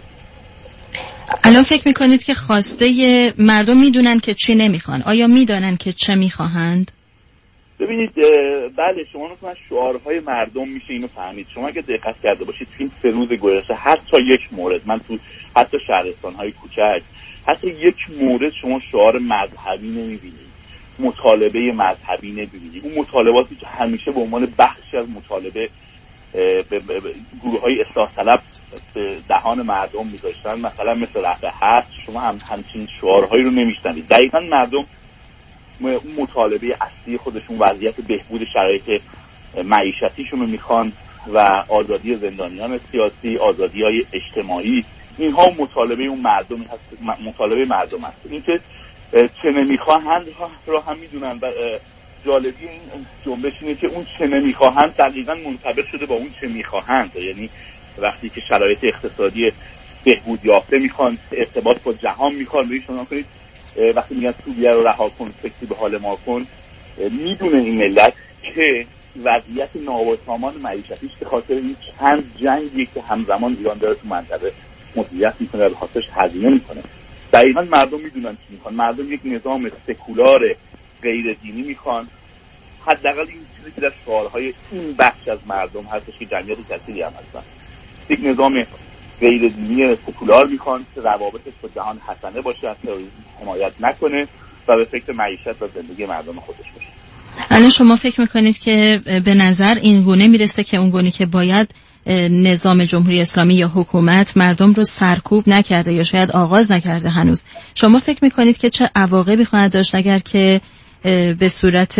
الان فکر میکنید که خواسته مردم میدونن که چی نمیخوان؟ آیا میدونن که چه میخواهند؟ ببینید، بله، شما مثلا شعارهای مردم میشه اینو فهمید. شما اگه دقت کرده باشید تو این سه روز گذشته حتی یک مورد، من تو حتی شهرستان‌های کوچک حتی یک مورد شما شعار مذهبی نمیبینید، مطالبه مذهبی نمیبینید. اون مطالباتی که همیشه به عنوان بخشی از مطالبه به گروه‌های اصلاح طلب به دهان مردم میذاشتن، مثلا مثل رفع حد، شما هم همچین شعارهایی رو نمیشنوید. دقیقاً مردم اون مطالبه اصلی خودشون وضعیت بهبود شرایط معیشتیشون رو میخوان و آزادی زندانیان سیاسی، آزادی‌های اجتماعی. اینها مطالبه اون مردمی هست، مطالبه مردم هست. این که چه نمیخواهند رو هم میدونن و جالبی این جنبش اینه که اون چه نمیخواهند دقیقاً منطبق شده با اون چه میخواهند. یعنی وقتی که شرایط اقتصادی بهبود یافته میخوان، ارتباط با جهان میخوان، روی شما کنید وقتی میگن سوریه رو رها کن، فکری به حال ما کن، میدونه این ملت که وضعیت نابسامان معیشتیش به خاطر این چند جنگی که همزمان ایران داره تو منطقه مدیریت میکنه و به خاطرش هزینه میکنه. دقیقاً مردم میدونن چی میخوان. مردم یک نظام سکولار غیر دینی میخوان. حداقل این چیزی که در شعارهای این بخش از مردم هستش که جمعیت کثیری هم هستن، یک نظام غیر دینی سکولار میخوان که روابطش با جهان حسنه باشه، از تروریسم حمایت نکنه و به فکر معیشت و زندگی مردم خودش باشه. الان شما فکر میکنید که به نظر این گونه میرسه که اون گونه که باید نظام جمهوری اسلامی یا حکومت مردم رو سرکوب نکرده یا شاید آغاز نکرده هنوز، شما فکر میکنید که چه عواقبی خواهد داشت اگر که به صورت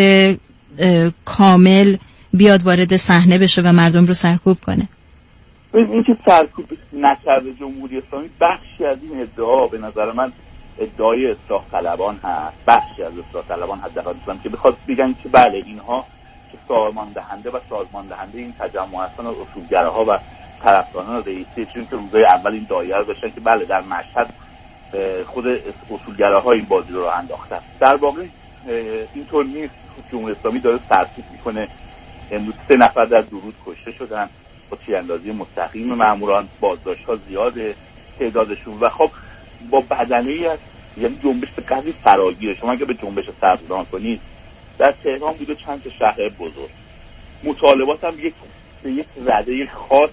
کامل بیاد وارد صحنه بشه و مردم رو سرکوب کنه؟ این که سرکوب نکرده جمهوری اسلامی بخشی از این ادعا به نظر من ادعای اصلاح طلبان هست. بخشی از اصلاح طلبان حداقل میگم که بخواد بگن که بله اینها که سازمان دهنده و سازمان دهنده این تجمع هستن و اصولگراها و طرفداران رئیسی، چون که روزهای اول این دایره رو داشتن که بله در مشهد خود اصولگراها این بازی رو انداختن. در واقع اینطور نیست. جمهوری اسلامی داره سرکوب میکنه. امروز سه نفر در درود کشته شدن با تیراندازی مستقیم ماموران، بازداشت‌ها زیاده تعدادشون و خب با بدنه‌ای از یعنی جنبش به قدری فراگیره. شما اگه به جنبش سبزدان کنید در تهران بوده چند تا شهر بزرگ، مطالبات هم یک به یک رده خاص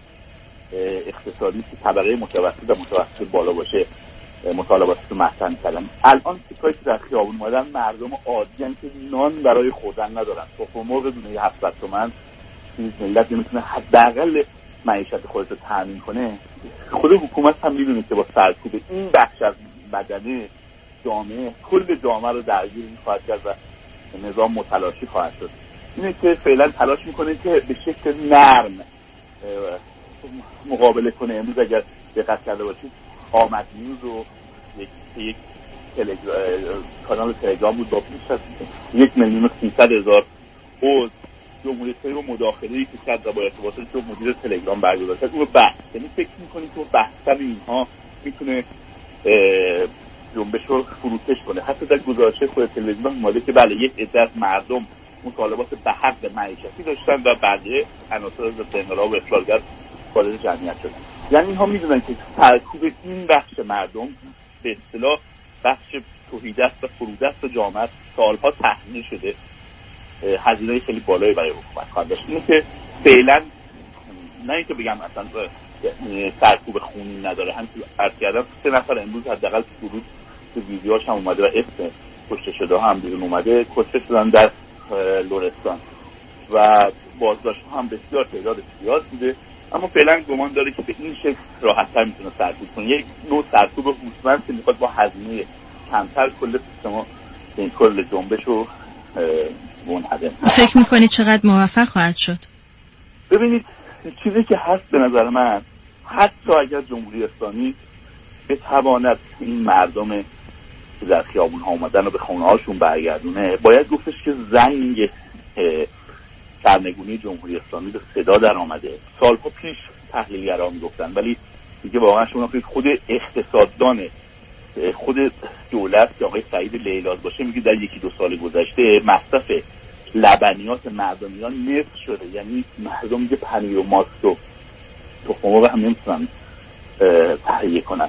اقتصادی که طبقه متوسط و متوسط بالا باشه مطالبات رو مطرح کردن. الان کسایی که در خیابون اومدن مردم عادیان که نان برای خوردن ندارن، تخم مرغ دونه هفتصد تومن چیز ملت نمیتونه حداقل معیشت خودش رو تامین کنه. خود حکومت هم میدونه که با سرکوب این بخش از بدنه جامعه کل جامعه رو درگیر خواهد کرد و نظام متلاشی خواهد شد. اینه که فعلا تلاش میکنه که به شکل نرم مقابله کنه. امروز اگر دقت کرده باشید آمد نیوز و یک یک تلگرام کانال تلگرام بود با بیش از یک میلیون و سیصد هزار عضو جمهوری اسلامی رو مداخله‌ای که کرد و با ارتباطات با مدیر تلگرام برگزار کرد اون بحث، یعنی فکر می‌کنید که بحث‌های اینها میتونه جنبش رو فروکش کنه. حتی در گزارش خود تلویزیون اومده که بله یک عده از مردم مطالبات به حق معیشتی داشتن و بقیه عناصر ضد انقلاب و اخلالگر وارد جمعیت شدن. یعنی اینها میدونن که سرکوب این بخش مردم به اصطلاح بخش توحیدست و فرودست جامعه سالها تحمیل شده هزینه خیلی بالایی برای حکومت خواهد داشت. اینه که فعلا نه اینکه بگم اصلا سرکوب خونی نداره، هم عرض کردم سه نفر امروز حداقل فرود تو ویدیوهاش هم اومده و اسم کشته شده هم بیرون اومده، کشته شدن در لرستان و بازداشت هم بسیار تعداد زیاد بوده، اما فعلا گمان داره که به این شکل راحت‌تر میتونه سرکوب کنه. یک نوع سرکوب هوشمند که میخواد با هزینه کمتر کل سیستم این کل جنبش رو منهدم. فکر میکنید چقدر موفق خواهد شد؟ ببینید چیزی که هست به نظر من، حتی اگر جمهوری اسلامی بتواند این مردم که در خیابون ها اومدن و به خونه هاشون برگردونه، باید گفتش که زنگ سرنگونی جمهوری اسلامی به صدا در آمده. سالها پیش تحلیلگرها میگفتن، ولی دیگه واقعا شما که خود اقتصاددان خود دولت که آقای سعید لیلاز باشه میگه در یکی دو سال گذشته مصرف لبنیات مردم ایران نصف شده. یعنی مردم میگه پنیر و ماست و تخم مرغ هم نمیتونن تهیه کنن.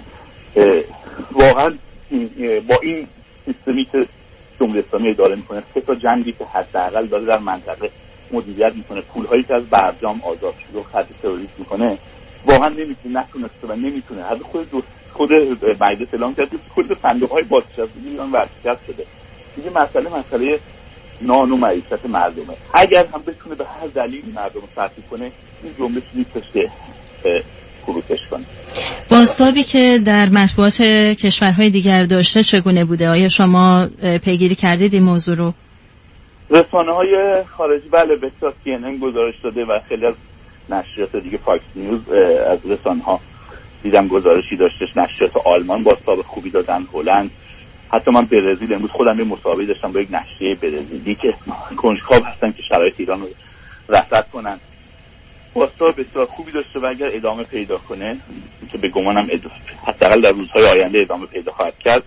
واقعا با این سیستمی که جمهوری اسلامی اداره میکنه، سه تا جنگی که حداقل داره در منطقه مدیریت میکنه، پولهایی که از برجام آزاد شده و خرج تروریسم میکنه، واقعا نمیتونه نتونسته و نمیتونه. حتی خود دو خود مجلس اعلام کرد کل صندوق‌های بازنشستگی ایران ورشکست شده. دیگه مسئله مسئله نان و معیشت مردمه. اگر هم بتونه به هر دلیلی مردم رو سرکوب کنه، این جنبش نیستش که فروکش کنه. بازتابی که در مطبوعات کشورهای دیگر داشته چگونه بوده؟ آیا شما پیگیری کردید این موضوع رو؟ رسانه‌های خارجی بله، بسیار سی ان ان گزارش داده و خیلی از نشریات دیگه، فاکس نیوز از رسانه‌ها دیدم گزارشی داشتش. نشریات آلمان بازتاب خوبی دادن، هلند، حتی من برزیل امروز خودم یه مصاحبه داشتم با یک نشریه برزیلی که کنجکاو هستن که شرایط ایران رو رصد کنن. بازتاب بسیار خوبی داشته و اگر ادامه پیدا کنه که به گمانم حداقل در روزهای آینده ادامه پیدا خواهد کرد،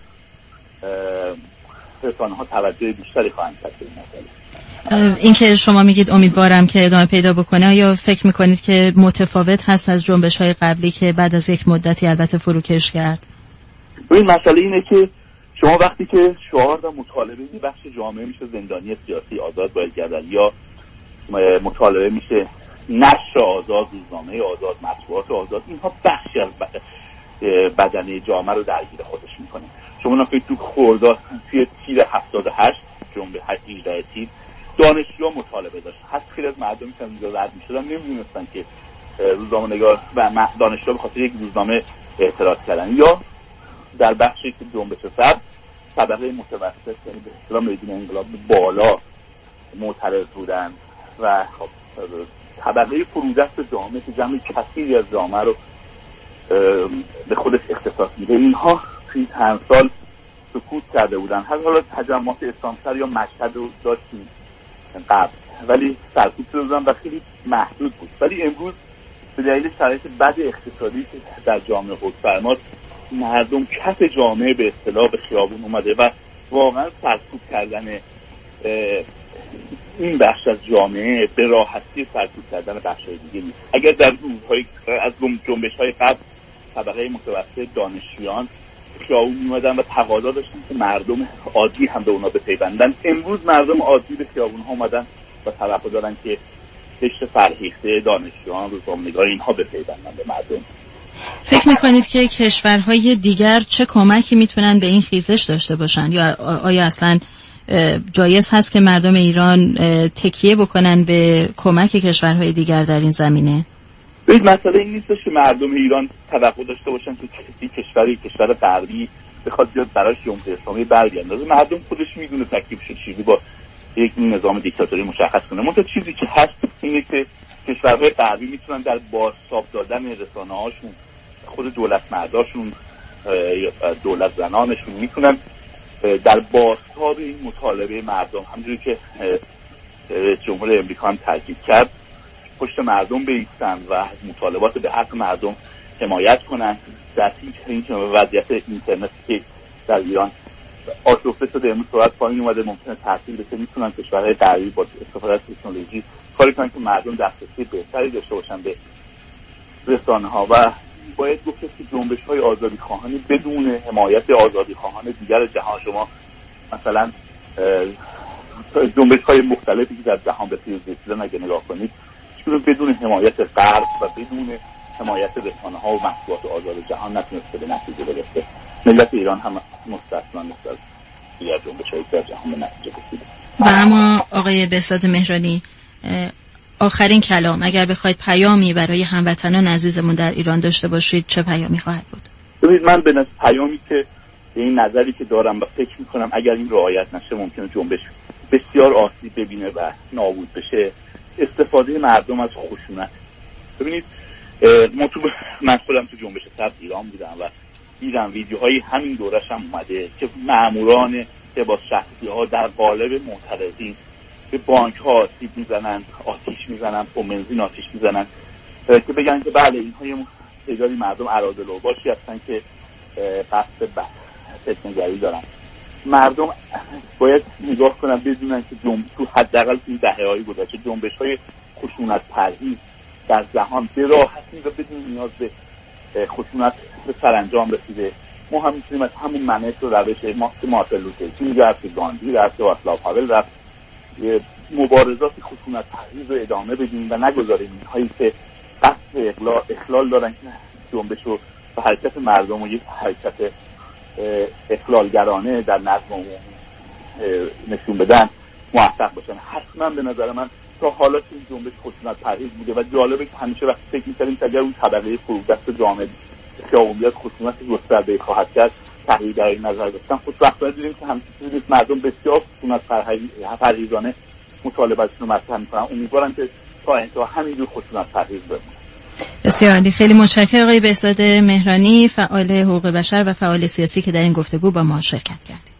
رسانه‌ها توجه بیشتری خواهند کرد به این مسئله. این که شما میگید امیدوارم که ادامه پیدا بکنه، یا فکر میکنید که متفاوت هست از جنبش‌های قبلی که بعد از یک مدتی البته فروکش کرد؟ این مسئله اینه که شما وقتی که شعار و مطالبه می بخش جامعه میشه زندانی سیاسی آزاد باید گردن، یا مطالبه میشه نشر آزاد، روزنامه آزاد، مطبوعات آزاد، اینها بخشی از بدنه جامعه رو درگیر خودش میکنه. شما نکنید تو خرداد توی تیر هفتاد و هشت جنبه هجده تیر دانشجوها مطالبه داشت. حتی خیلی از مردمی که اونجا رد میشدن نمیدونستن که روزنامه‌نگار و دانشجوها به خاطر یک روزنامه اعتراض کردن. یا در بخشی که جنبش سبز طبقه متوسط، یعنی به اصطلاح میدون انقلاب بالا معترض بودن و خب طبقه فرودست جامعه که جمعی کثیری از جامعه رو به خودش اختصاص میده، اینها توی چند سال سکوت کرده بودن. هر حالا تجمعات اسلامسر یا مشهد رو داشتیم قبل، ولی سرکوب شده بودن و خیلی محدود بود. ولی امروز به دلیل شرایط بد اقتصادی که در جامعه خود فرماد، مردم کف جامعه به اصطلاح به خیابون اومده و واقعا سرکوب کردن این بخش از جامعه به راحتی سرکوب کردن بخش‌های دیگه نیست. اگر در روزهای از جنبش‌های قبل طبقه متوسط دانشجویان خیابون می‌اومدن و تقاضا داشتن که مردم عادی هم به اونا بپیوندن، امروز مردم عادی به خیابون‌ها اومدن و توقع دارن که قشر فرهیخته دانشجویان، روزنامه‌نگار اینها بپیوندن به مردم. فکر میکنید که کشورهای دیگر چه کمکی میتونن به این خیزش داشته باشن، یا آیا اصلا جایز هست که مردم ایران تکیه بکنن به کمک کشورهای دیگر در این زمینه؟ این مسئله این نیست که مردم ایران توقع داشته باشن که کسی کشوری کشور غربی بخواد بیاد براش جمهوری اسلامی برگردونه. مردم خودش میدونه تکلیفش چیه، با یک نظام دیکتاتوری مشخص کنه. منتها چیزی که هست اینه که کشورهای غربی میتونن در بازتاب دادن رسانه‌هاشون، خود دولت مرداشون یا دولت زنانشون میتونن در بازتاب این مطالبه مردم، همونجوری که رئیس جمهور امریکا هم تاکید کرد، پشت مردم بایستن و مطالبات به حق مردم حمایت کنن. در این وضعیت اینترنت که در ایران آشفته شده، امروز سرعت پایین اومده، ممکنه تاثیر بشه، میتونن کشورهای غربی با استفاده از تکنولوژی کاری کنن که مردم دسترسی بهتری داشته باشن به رسانه‌ها و باید گفت که جنبش های آزادی خواهانی بدون حمایت آزادی خواهان دیگر جهان، شما مثلا جنبش های مختلفی که در جهان به پیروزی رسیدن اگه نگاه کنید، چون بدون حمایت غرب و بدون حمایت رسانه ها و مطبوعات آزاد جهان نتونسته به نتیجه برسه. ملت ایران هم مستثنا نیست از دیگر جنبش های در جهان به نتیجه رسیده. و اما آقای بهزاد مهرانی، آخرین کلام، اگر بخواید پیامی برای هموطنان عزیزمون در ایران داشته باشید چه پیامی خواهد بود؟ ببینید، من به نظر پیامی که به این نظری که دارم و فکر میکنم اگر این رعایت نشه ممکنه جنبش بسیار آسیب ببینه و نابود بشه، استفاده مردم از خشونت. ببینید ما تو من خودم تو جنبش سبز ایران بودم و دیدم ویدیوهای همین دورش هم اومده که ماموران لباس شخصی ها در قالب معترضین به بانک ها آسیب میزنن، آتیش میزنن، با بنزین آتیش میزنن که بگن که بله اینها یه تعدادی مردم اراذل و باشی هستن که قصد فتنه‌گری دارن. مردم باید نگاه کنن بدونن که جنب تو حداقل این دهه‌های گذشته جنبش‌های خشونت پرهیز در جهان به راحتی و بدون نیاز به خشونت به سرانجام رسیده. ما هم میتونیم از همون منهج و روش مارتین لوتر کینگ رفت، گاندی رفت، واصلاو هاول رفت، مبارزات خشونت پرهیز رو ادامه بدیم و نگذاریم اینهایی که قصد اخلال دارن که جنبش رو به حرکت مردم و یک حرکت اخلالگرانه در نظم عمومی نشون بدن موفق باشن. حتما به نظر من تا حالا که این جنبش خشونت پرهیز بوده و جالبه که همیشه وقتی فکر می‌کردیم که اگر اون طبقه فرودست جامعه که عمومیت خشونت گسترده خواهد کرد تحلیل در این نظر داشتن، خوشبختانه دیدیم که همچنین مردم بسیار خشونت پرهیزانه مطالبه‌شون رو مطرح می‌کنن. امیدوارم که تا انتها همینجور خشونت پرهیز بمونه. بسیار عالی. خیلی متشکرم آقای بهزاد مهرانی، فعال حقوق بشر و فعال سیاسی که در این گفتگو با ما شرکت کردید.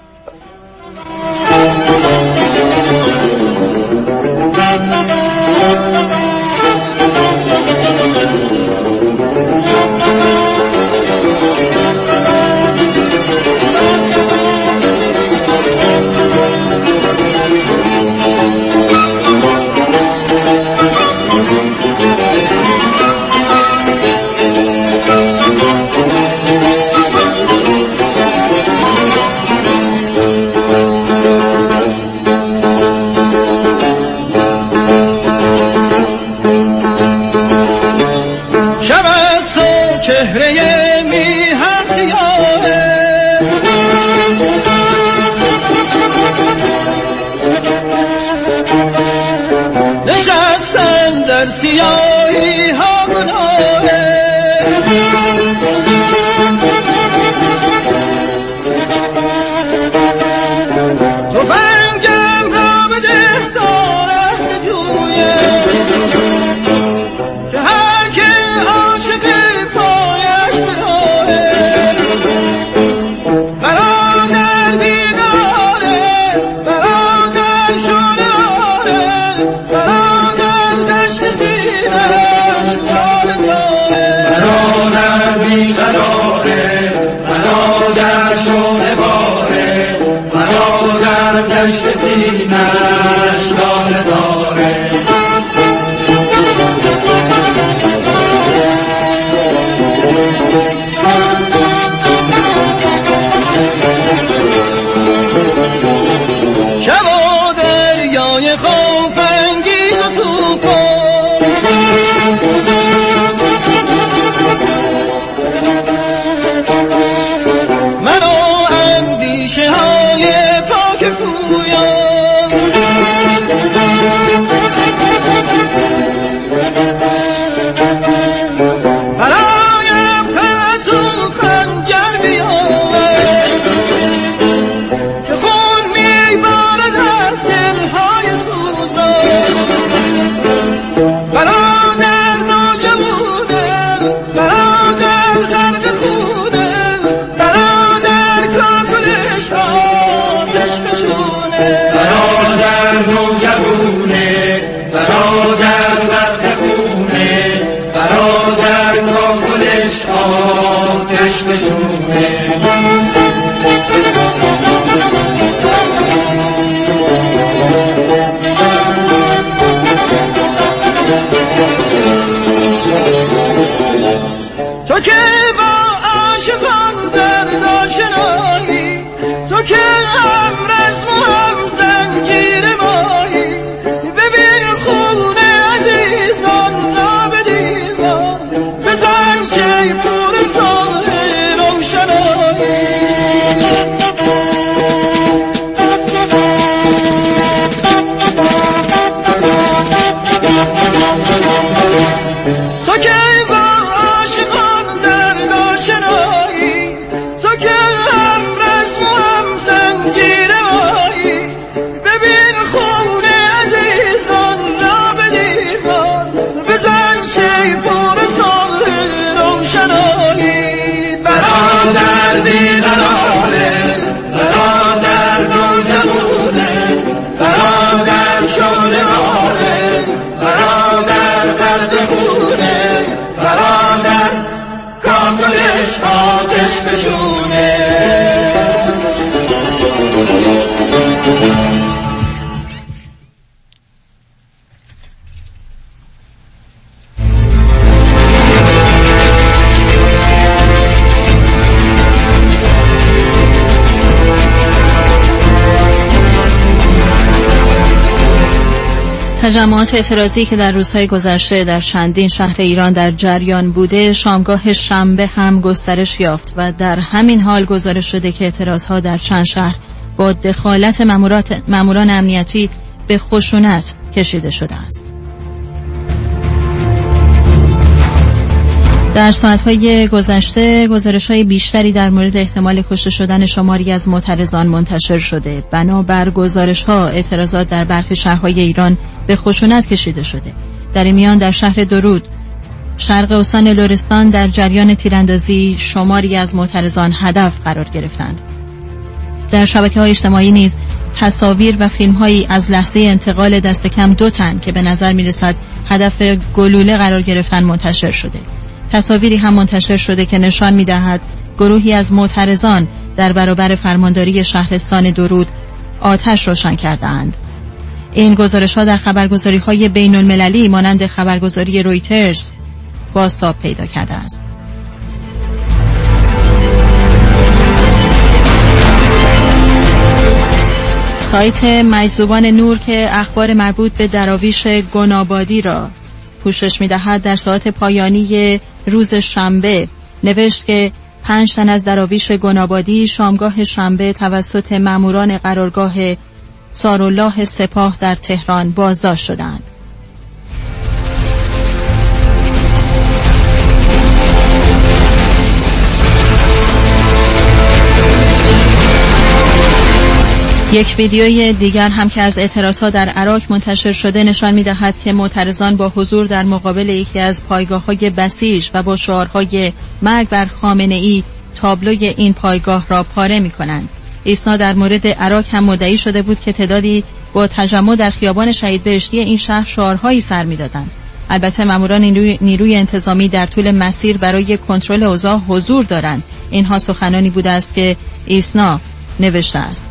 سیاهی ها گناهه تو فنگم را بده تا ره جویه که هر که عاشق پایش براهه برادر بیداره، برادر شلاره، برادر دشت سینش تجمعات اعتراضی که در روزهای گذشته در چندین شهر ایران در جریان بوده، شامگاه شنبه هم گسترش یافت و در همین حال گزارش شده که اعتراضها در چند شهر با دخالت ماموران امنیتی به خشونت کشیده شده است. در ساعت‌های گذشته گزارش‌های بیشتری در مورد احتمال کشته شدن شماری از معترضان منتشر شده. بنابر گزارش‌ها اعتراضات در برخی شهرهای ایران به خشونت کشیده شده. در این میان در شهر درود شرق استان لرستان در جریان تیراندازی شماری از معترضان هدف قرار گرفتند. در شبکه‌های اجتماعی نیز تصاویر و فیلم‌هایی از لحظه انتقال دست کم دو تن که به نظر می‌رسد هدف گلوله قرار گرفتن منتشر شده. تصاویری هم منتشر شده که نشان می‌دهد گروهی از معترضان در برابر فرمانداری شهرستان درود آتش روشن کردند. این گزارش‌ها در خبرگزاری‌های بین‌المللی مانند خبرگزاری رویترز بازتاب پیدا کرده است. سایت مجذوبان نور که اخبار مربوط به دراویش گنابادی را پوشش می‌دهد در ساعت پایانی روز شنبه نوشت که پنج تن از دراویش گنابادی شامگاه شنبه توسط ماموران قرارگاه سارالله سپاه در تهران بازداشت شدند. یک ویدیوی دیگر هم که از اعتراضات در عراق منتشر شده نشان می‌دهد که معترضان با حضور در مقابل یکی از پایگاه‌های بسیج و با شعارهای مرگ بر خامنه‌ای تابلوی این پایگاه را پاره می‌کنند. ایسنا در مورد عراق هم مدعی شده بود که تعدادی با تجمع در خیابان شهید بهشتی این شهر شعارهایی سر می‌دادند. البته ماموران نیروی, نیروی انتظامی در طول مسیر برای کنترل اوضاع حضور دارند. اینها سخنانی بوده است که ایسنا نوشته است.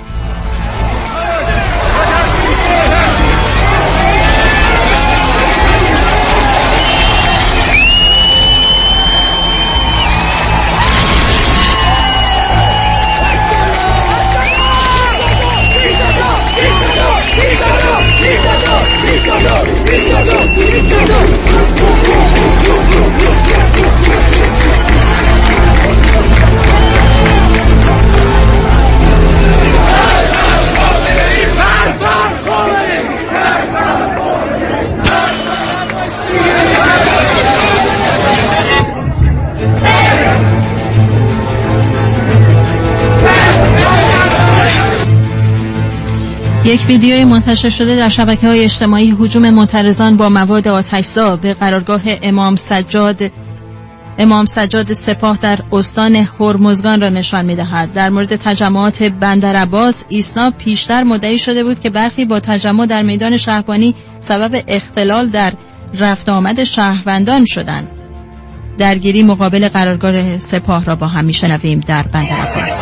یک ویدیوی منتشر شده در شبکه‌های اجتماعی هجوم معترضان با مواد آتش‌زا به قرارگاه امام سجاد امام سجاد سپاه در استان هرمزگان را نشان می‌دهد. در مورد تجمعات بندرعباس ایسنا پیشتر مدعی شده بود که برخی با تجمع در میدان شهربانی سبب اختلال در رفت آمد شهروندان شدند. درگیری مقابل قرارگاه سپاه را با هم می‌شنویم در بندرعباس.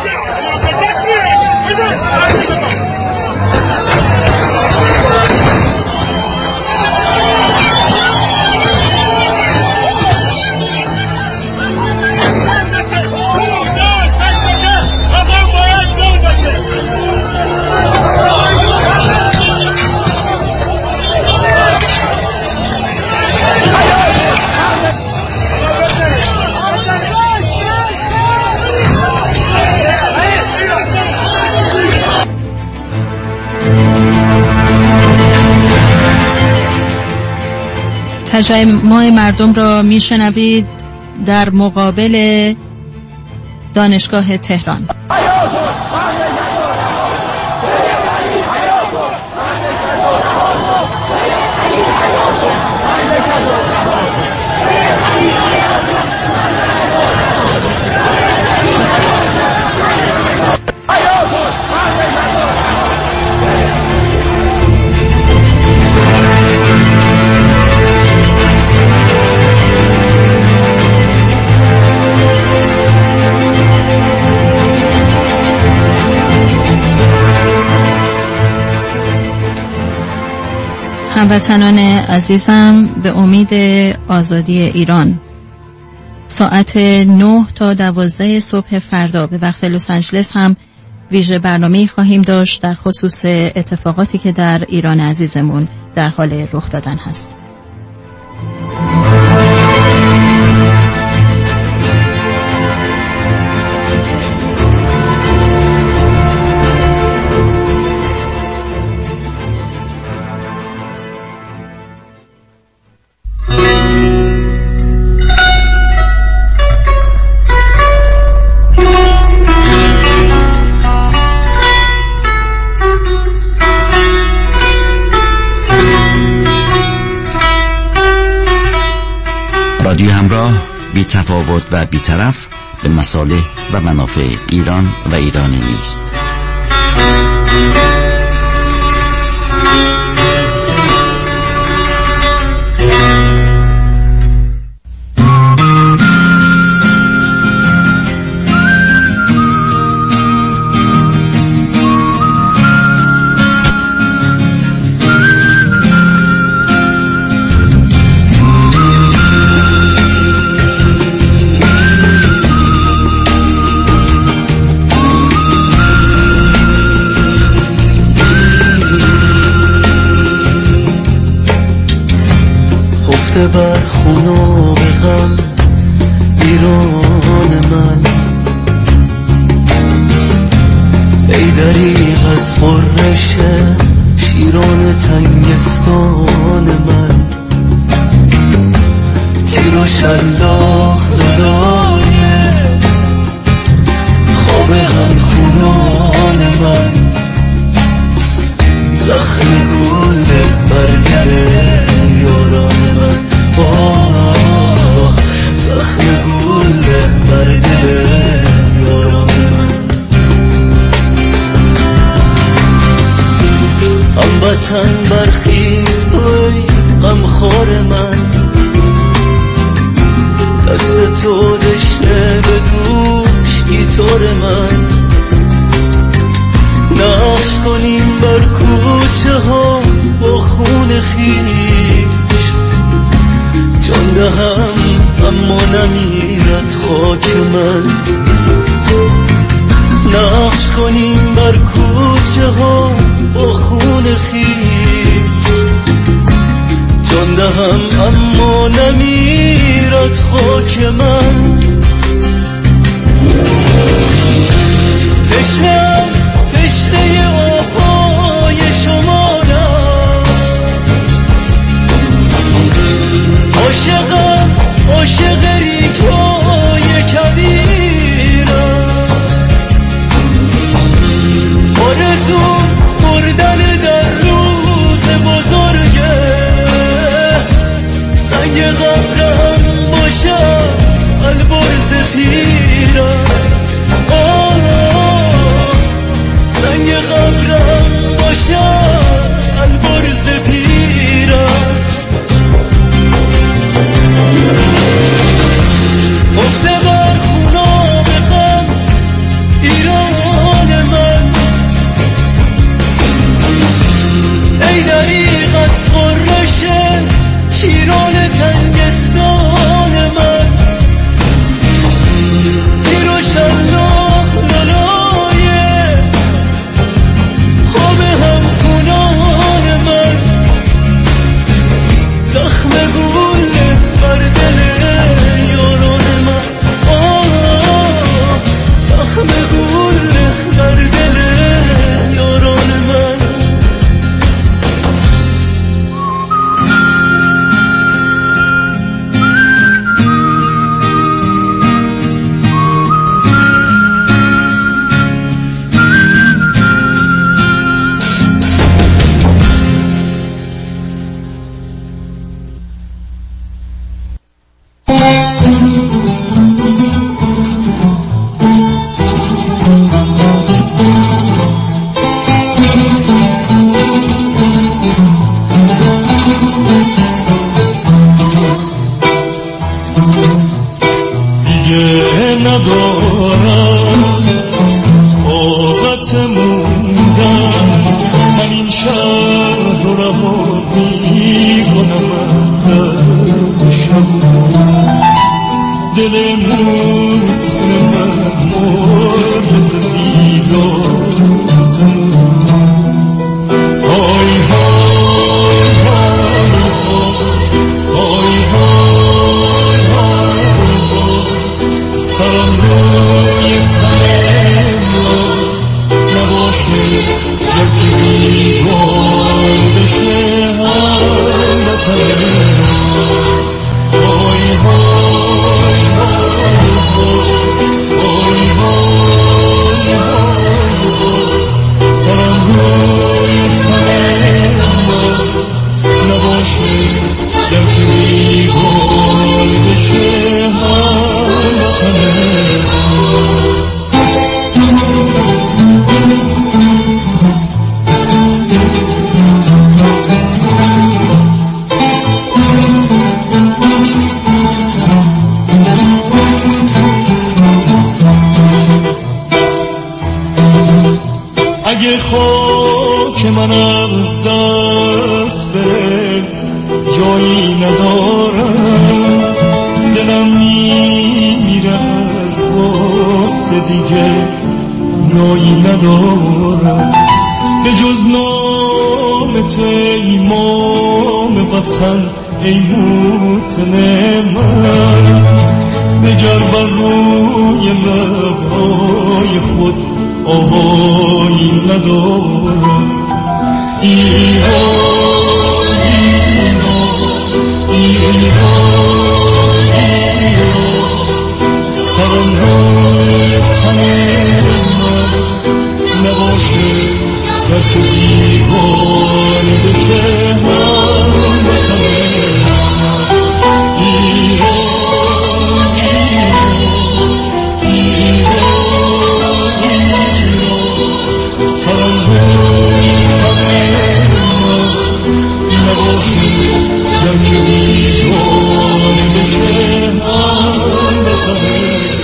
تجمع مردم را میشنوید در مقابل دانشگاه تهران. هموطنان عزیزم، به امید آزادی ایران ساعت نه تا دوازده صبح فردا به وقت لس آنجلس هم ویژه برنامه‌ای خواهیم داشت در خصوص اتفاقاتی که در ایران عزیزمون در حال رخ دادن هست. رادیو همراه، بی تفاوت و بی‌طرف به مصالح و منافع ایران و ایرانی نیست. بر خونو به غم ایران من، ای دریغ از خورش شیران تنگستان من، تیر و شلاق دلای خواب هم خونان من، زخم گل بر دل یاران من، آه زخم گل بر دل یاران من. هموطن برخیز توی غمخوار من، دست تو دشنه به دوش گیتار من، نقش کنیم بر کوچه ها با خون خیش، جان دهم اما نمیرد خاک من، نقش کنیم بر کوچه ها با خون خیش، جان دهم اما نمیرد خاک من. تشنم تشنه آبای شمارم، عاشقم عاشق ریگ‌های کبیرم، آرزوم بردن در رود بزرگه، سنگ قبرم باشه از البرز پیرم، سنگ قبرم باشه از البرز پیرم. خفته بر خونا به غم ایران من، ای دریغ از خورش شیران تنگستان من، تیر و شلاق لالای خواب هم خونان من، زخم گل بر دل یاران من، آه زخم گل بر دل یاران من. های های خاک من از دست بره جایی ندارم، دلم میمیره از واسه دیگه نایی ندارم. به جز نام تو ای امام وطن ای موطن من، بگر بر روی لبهای خود آوایی ندارم. ایران ایران ایران ایران سرم روی تن من نباشه در تو دیوانه بشه هم وطن من. ایران ایران ایران ایران سرم روی تن من نباشه در تو دیوانه بشه هم وطن من.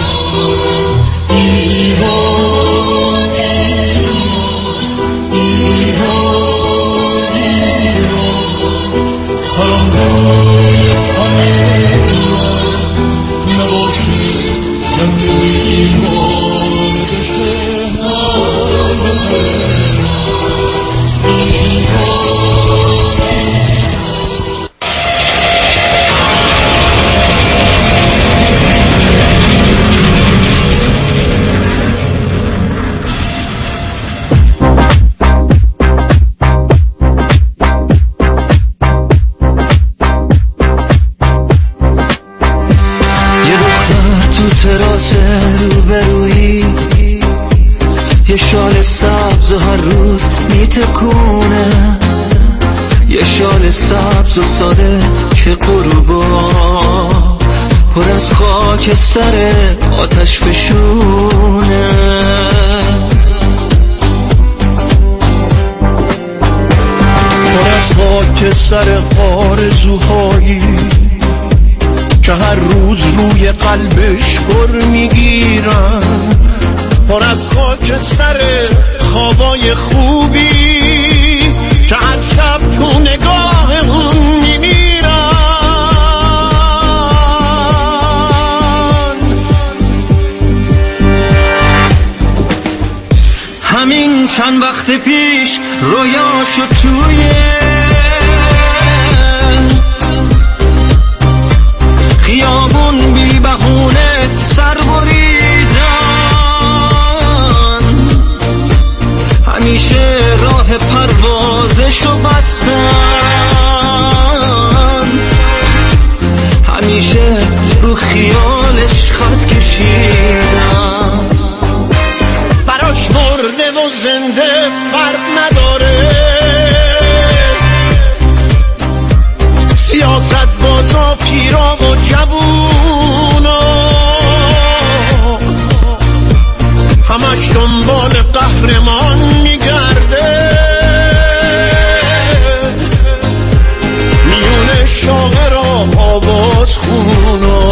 یه شال سبز هر روز میتکونه، یه شال سبز و ساده که غروبا پر از خاکستر آتش فشونه. پر از خاکستر آرزوهایی که هر روز روی قلبش پر میگیرن، پر از خاکستر خوابای خوبی که هر شب تو نگاه اون میمیرن. همین چند وقت پیش رویاشو توی خیابون بی بهونه سر بریدن، همیشه راه پروازشو بستن، همیشه رو خیالش خط کشیدن. براش مرده و زنده فرق نداره، سیاست بازا پیرا و جوونا همش دنبال قهرمان میگرده، میون شاعرها آواز خونا.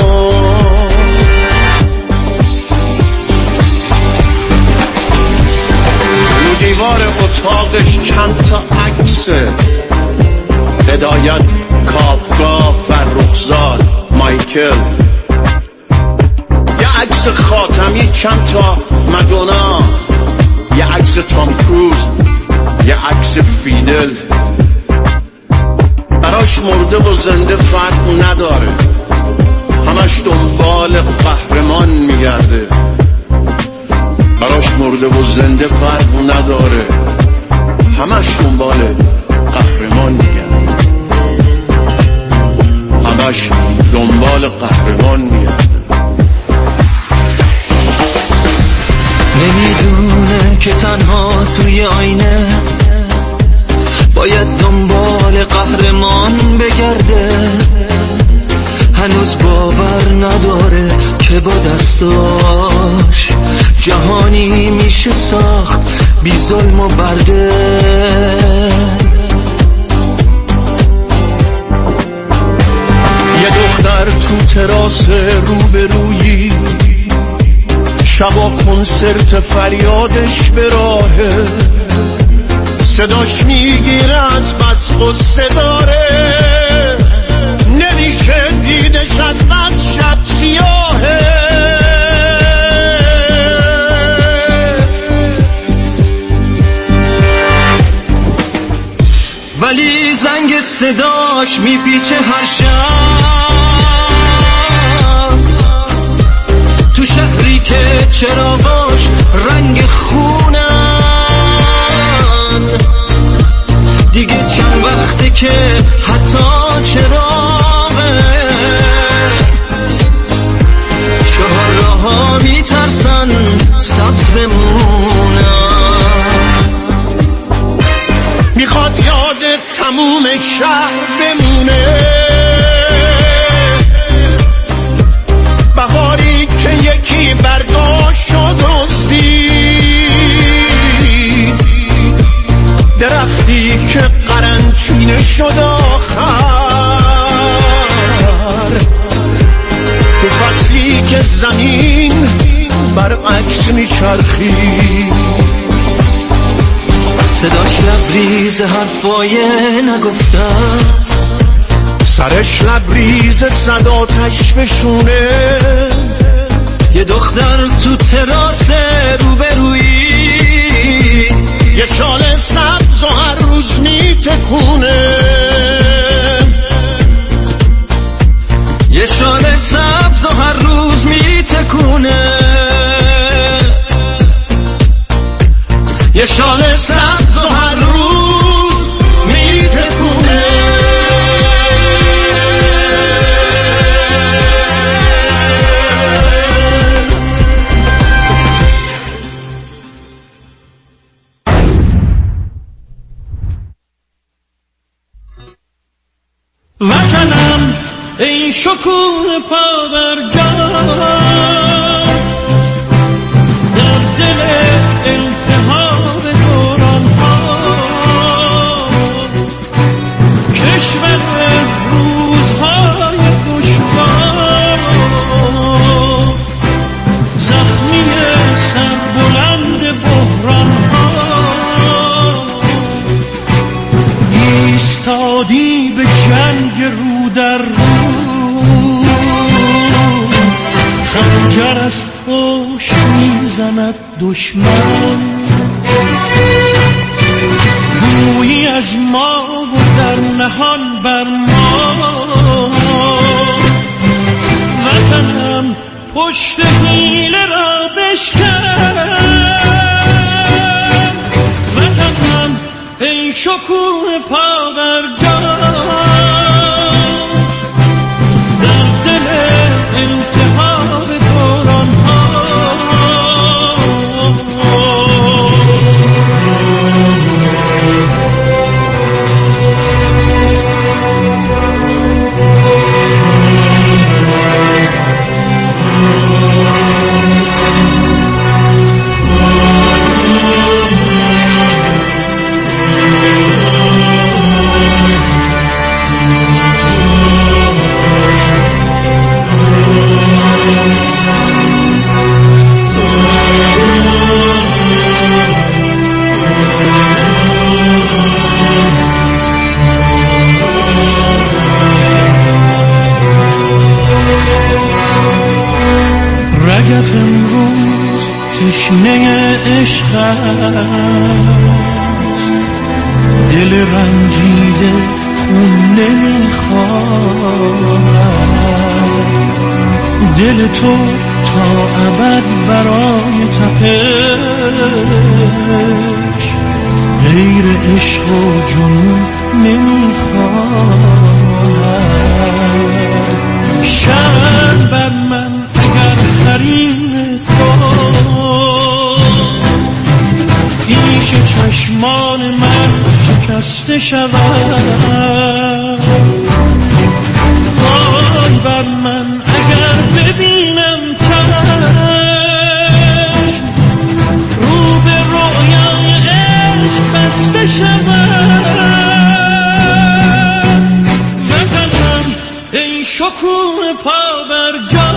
رو دیوار اتاقش چند تا عکسه، هدایت، کافکا، فرخزاد، مایکل، یه عکس خاتمی، چند تا مدونا، یه عکس تام کروز، یه عکس فیدل. براش مرده و زنده فرق نداره، همش دنبال قهرمان میگرده. براش مرده و زنده فرق نداره، همش دنبال قهرمان میگرده، همش دنبال قهرمان میگرده. نمیدونه که تنها توی آینه باید دنبال قهرمان بگرده، هنوز باور نداره که با دستاش جهانی میشه ساخت بی ظلم و برده. یه دختر تو تراس روبرویی، شبا کنسرت فریادش به راهه، صداش میگیره از بس قصه داره، نمیشه دیدش از بس شب سیاهه. ولی زنگ صداش میپیچه هر شب تو شهری که چراغاش رنگ خونن. دیگه چند وقته که حتی چراغه چهار راه‌ها میترسن صف بمونن. میخواد یاد تموم شهر بمونه، بهاری که یکی برداشت و دزدید، درختی که قرنطینه شد آخر، تو فصلی که زمین برعکس میچرخید. صداش لبریز حرفای نگفتم، سرش لبریز صد آتش بشونه. یه دختر تو تراس روبرویی، یه شال سبز و هر روز میتکونه. یه شال سبز و هر روز میتکونه. یه شال سبز و هر روز میتکونه. وطنم ای شکوه پا بر جا، در دل التهاب دوران ها، کشور روزهای دشوار، زخمی سربلند بحران ها، ایستادی به جنگ رو در رو، خنجر از پشت میزند دشمن، گویی از ما و در نهان بر ما. وطنم پشت حیله را بشکن، وطنم ای شکوه پا بر جا، در دل التهاب دوران ها. رگت امروز تشنه عشق است، دل رنجیده خون نمیخواهد، دل تو تا ابد برای تپش غیر عشق و جنون نمیخواهد. شرم بر من اگر حریم تو پیش چشمان من شکسته شود، وای بر من اگر ببینم چشم رو به رویای عشق بسته شود. وطنم ای شکوه پا بر جا،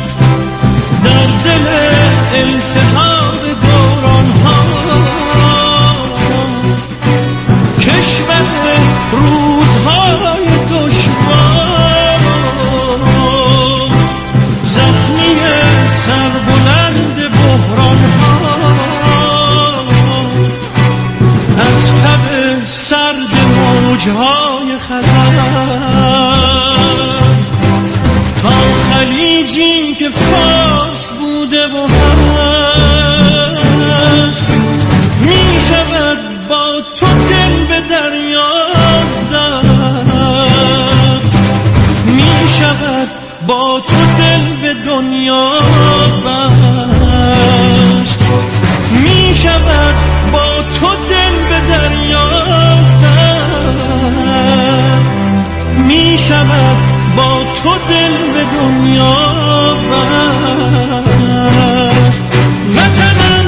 در دل التهاب دوران ها. خزر تا خلیجی که فارس بوده و هست می شود با تو دل به دریا زد می شود با تو دل به دنیا بست می شود با تو دل به دریا زد می شود با تو دل به دنیا بست وطنم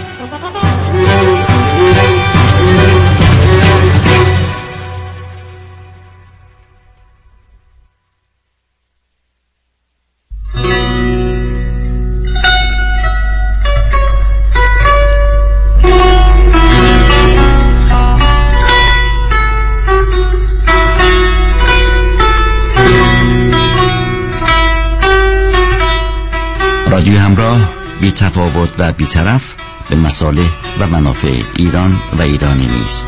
رادیو همراه، بی تفاوت و بی‌طرف به مصالح و منافع ایران و ایرانی نیست.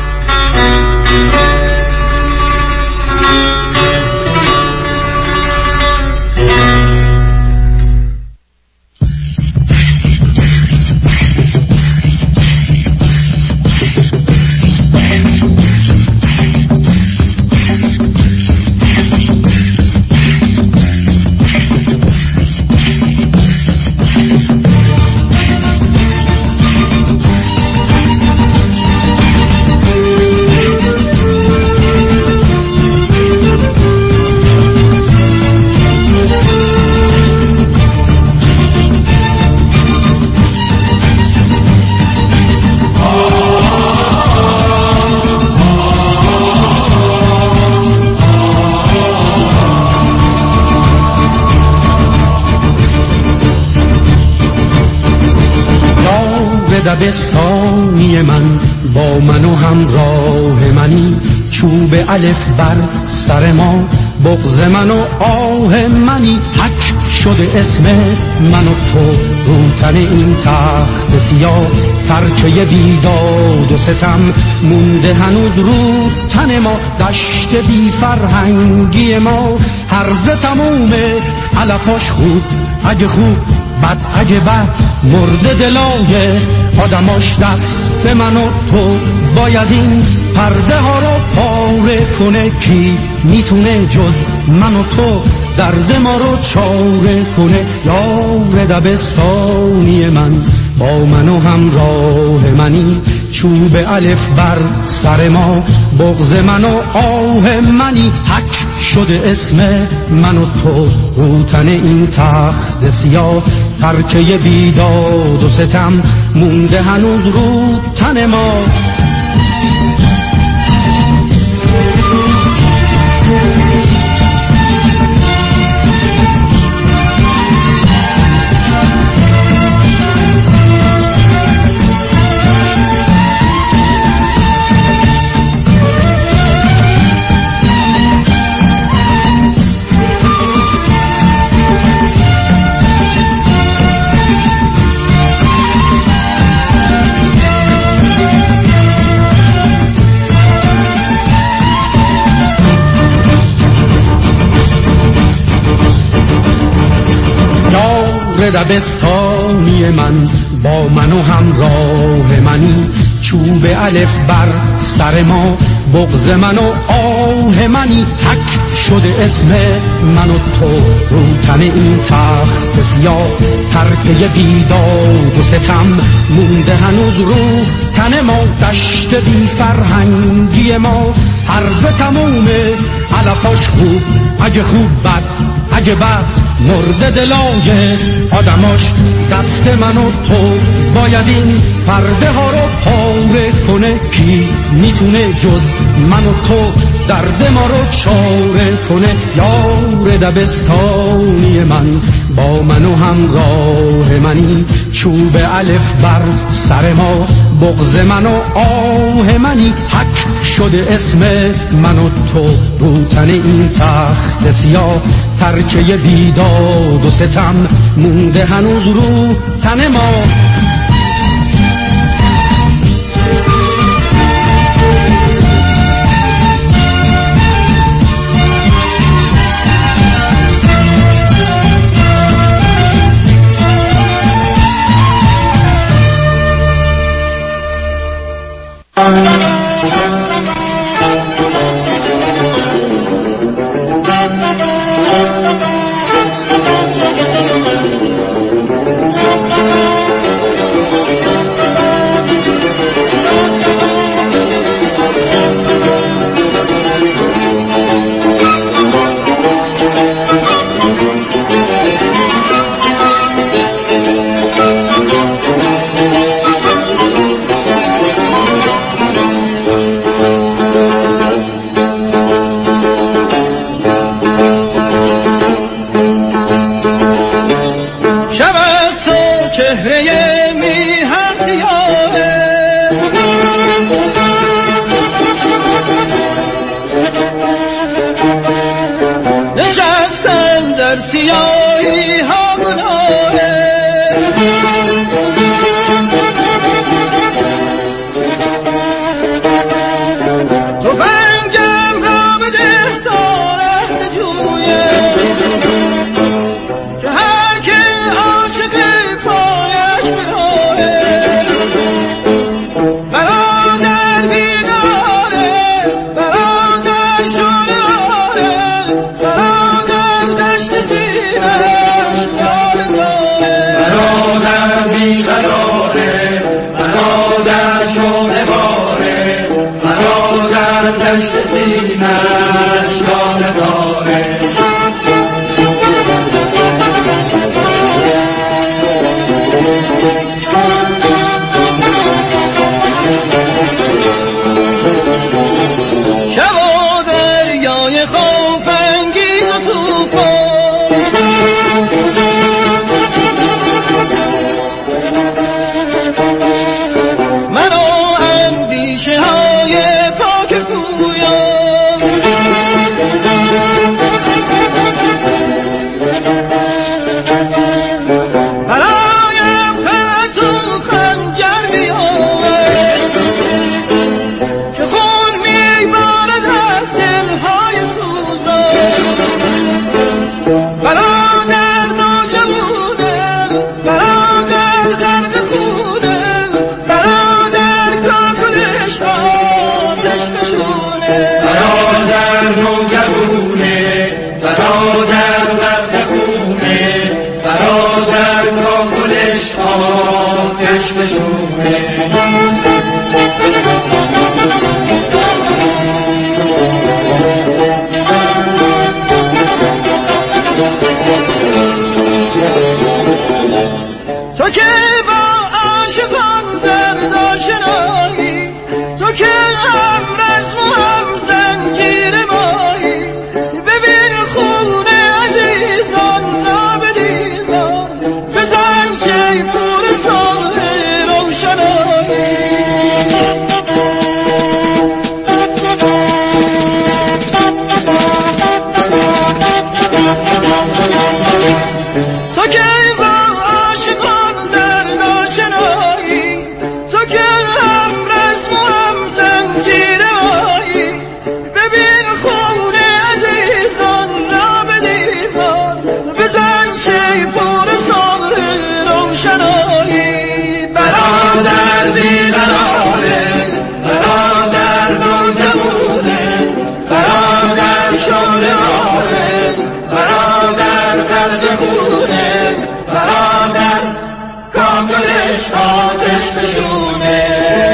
دبستانی من با من و همراه منی، چوب الف بر سر ما، بغض من و آه منی، حک شده اسم من و تو رو تن این تخت سیاه، ترکه بیداد و ستم مونده هنوز رو تن ما، دشت بی فرهنگی ما، هرز تموم علفاش خوب اگه خوب بد اگه بد، مرده دلای آدماش دست من و تو، باید این پرده ها رو پاره کنه، کی میتونه جز من و تو درد ما رو چاره کنه. یار دبستانی من با من و همراه منی، چوب الف بر سر ما، بغض من و آه منی، حک شده اسم من و تو رو تن این تخت سیاه، ترکه بیداد و ستم مونده هنوز رو تن ما. دبستانی من با من و همراه منی، چوب الف بر سر ما، بغض من و آه منی، حک شده اسم من و تو رو تن این تخت سیاه، ترکه بیداد و ستم مونده هنوز رو تن ما، دشت بی فرهنگی ما، هرز تموم علفاش خوب اگه خوب بد اگه بد، مرده دلای آدماش دست من و تو، باید این پرده ها رو پاره کنه، کی میتونه جز من و تو درد ما رو چاره کنه. یار دبستانی من با من و همراه منی، چوب الف بر سر ما، بغض من و آه منی، حک شده اسم من و تو رو تن این تخت سیاه، ترکه بیداد و ستم مونده هنوز رو تن ما. در سیاهی ها گناهه تو بنگم را بده تا رهت جویه که هر که عاشق پایش براهه برادر بیداره برادر شلاره برادر دشت سینش یاد زاره برادر بیقراره برادر شلاره برادر دشت سینش یاد زاره شب و دریای خوف انگیز و توفان من و اندیشه های پاک گویان برایم خط و خنجر بیاورد که خون میبارد از دلهای سوزان برادر نوجوانه برادر غرق خونه برادر کاکلش آتش فشونه برادر نوجوانه برادر غرق خونه برادر کاکلش آتش فشونه تو که با عاشقان درد آشنایی تو که هم رسم و هم زنجیر مایی ببین خون عزیزان را به دیوار بزن شیپور سال روشنایی تو که با عاشقان درد آشنایی تو که هم رسم و هم زنجیر مایی ببین خون عزیزان را به دیوار بزن شیپور سال روشنایی برادر بیقراره برادر نوجوانه برادر شعله‌واره برادر غرق خونه برادر کاکلش آتش فشونه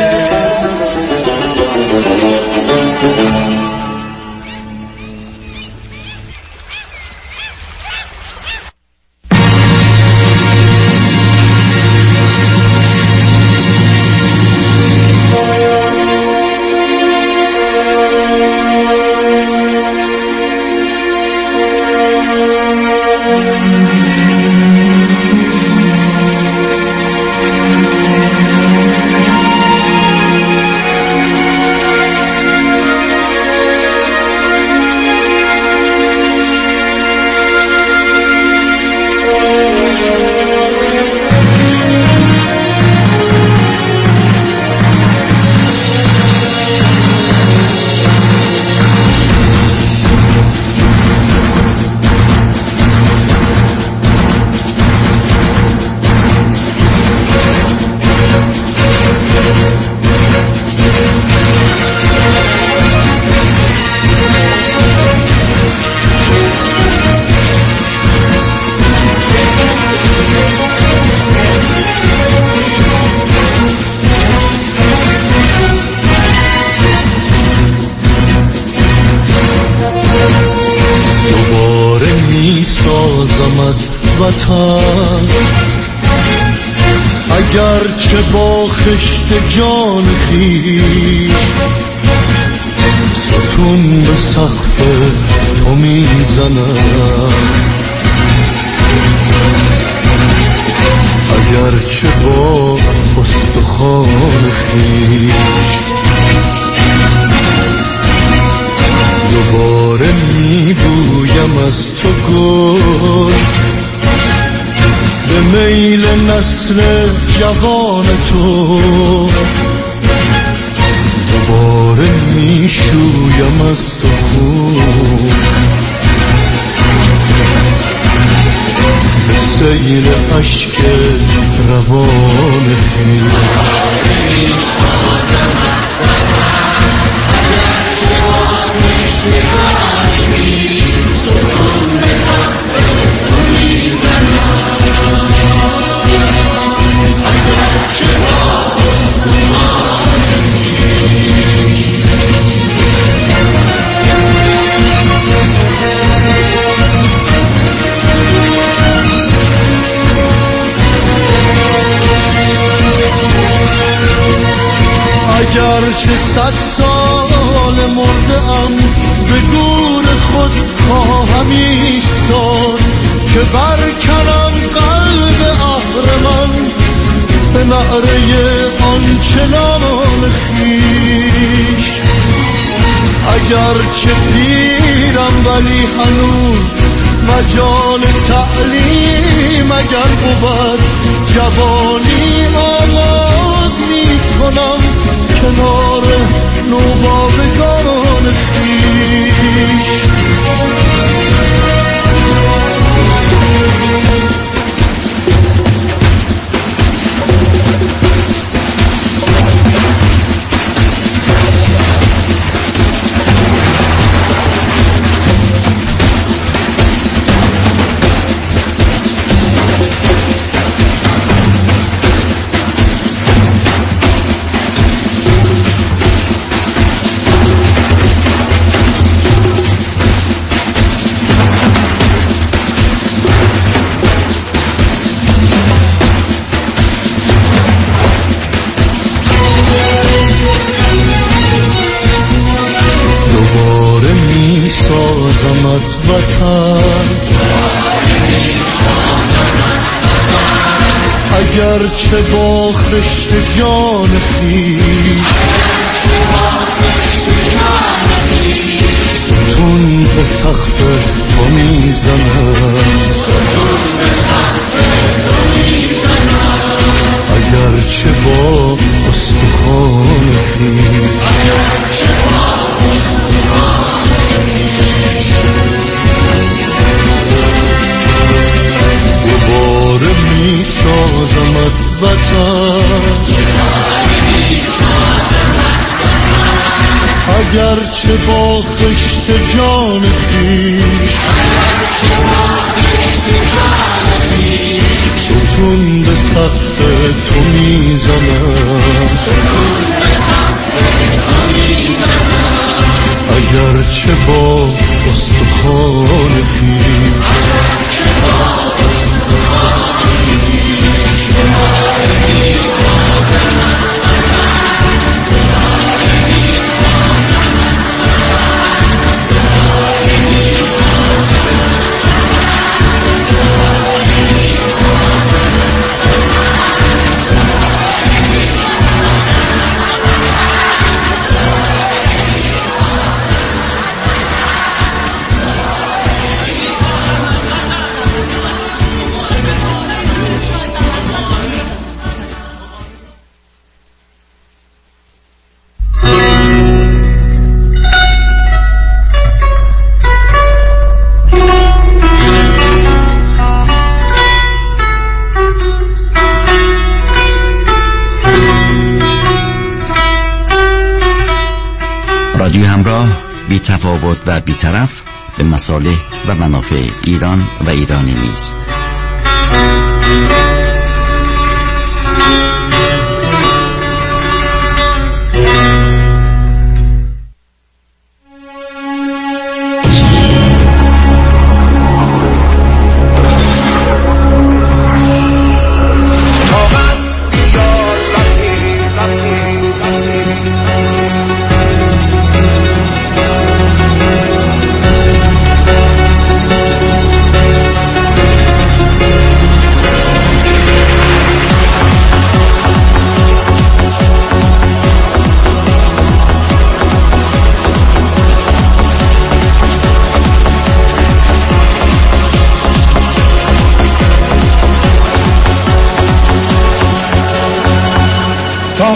وطن اگرچه با خشت جان خویش ستون به سقف تو میزنم، اگرچه با استخوان خویش دوباره میگویم رویم از تو گل، به میل نسل جوان تو دوباره میشویم از تو خون، به سیل عشق روان خیل. اگرچه صد سال مرده ام به گور خود خواهم ایستاد، که برکنم قلب اهرمن به نعره آنچنان خویش. اگرچه پیرم ولی هنوز مجال تعلیم اگر بود، جوانی آغاز می کنم کنار نوباوگان خویش. اگرچه با خشت جان خویش ستون به سقف تو میزنم، اگرچه با استخوان خویش دوباره میسازمت وطن، اگرچه با خشت جان خویش ستون به سقف تو میزنم، اگرچه با استخوان خویش رادیو همراه، بی تفاوت و بی‌طرف به مصالح و منافع ایران و ایرانی نیست.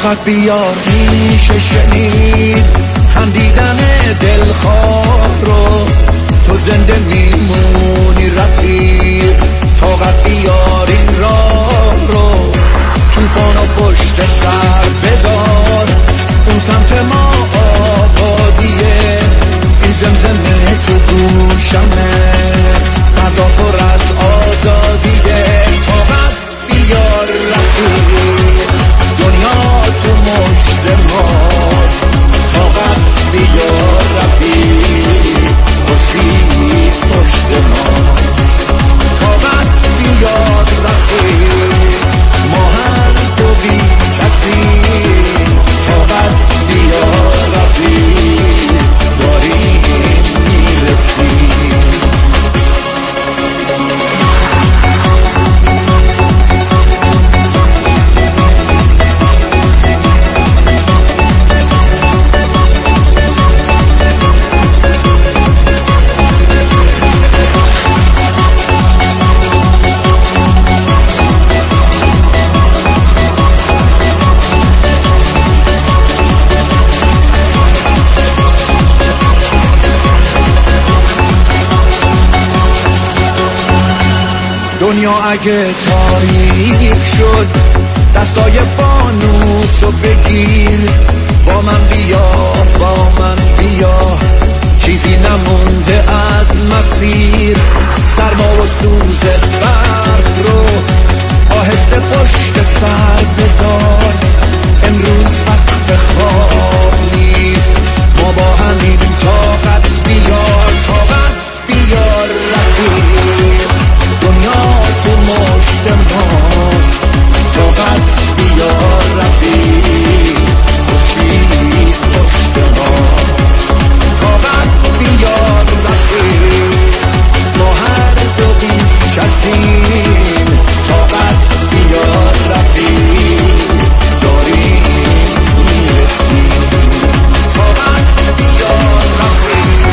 فقط بیار میشه شنید خندیدن دلخواه رو، تو زنده میمونی رفیق، طاقت بیار این راه رو، توفان و پشت سر بذار، اون سمت ما آبادیه، این زمزمه تو گوشمه، فردا پر از آزادیه، طاقت بیار رفیق، دنیا تو مشت ماست، طاقت بیار رفیق، خوشی پشت ماست، طاقت بیار رفیق، ما هر دو بی کسیم، طاقت بیار رفیق، داریم میرسیم. دنیا اگه تاریک شد دستای فانوسو بگیر، با من بیا با من بیا، چیزی نمونده از مسیر، سرما و سوز برف رو آهسته پشت سر بذار، امروز وقت خواب نیست، ما با همین طاقت بیار، طاقت بیار رفیق، دنیا تو مشت ماست، طاقت بیار رفیق، خوشی پشت ماست، طاقت بیار رفیق، ما هر دو بی کسیم، طاقت بیار رفیق، داریم میرسیم، طاقت بیار رفیق،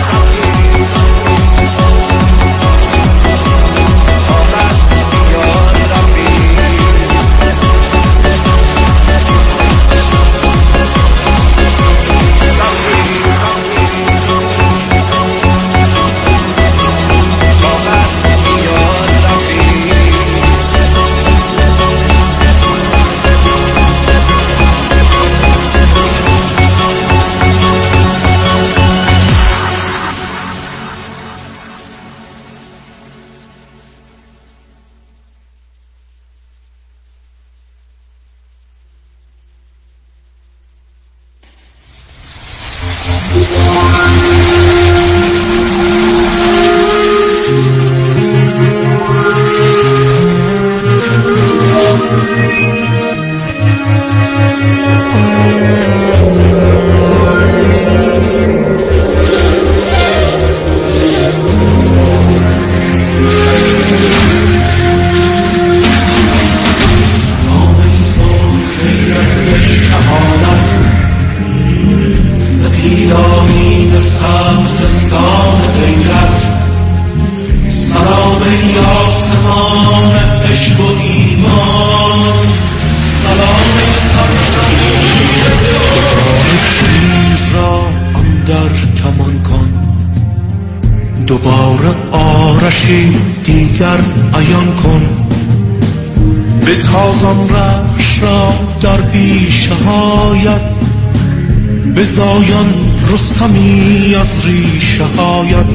دیگر عیان کن، به تازان رخش را در بیشه هایت، به زایان رستمی از ریشه هایت،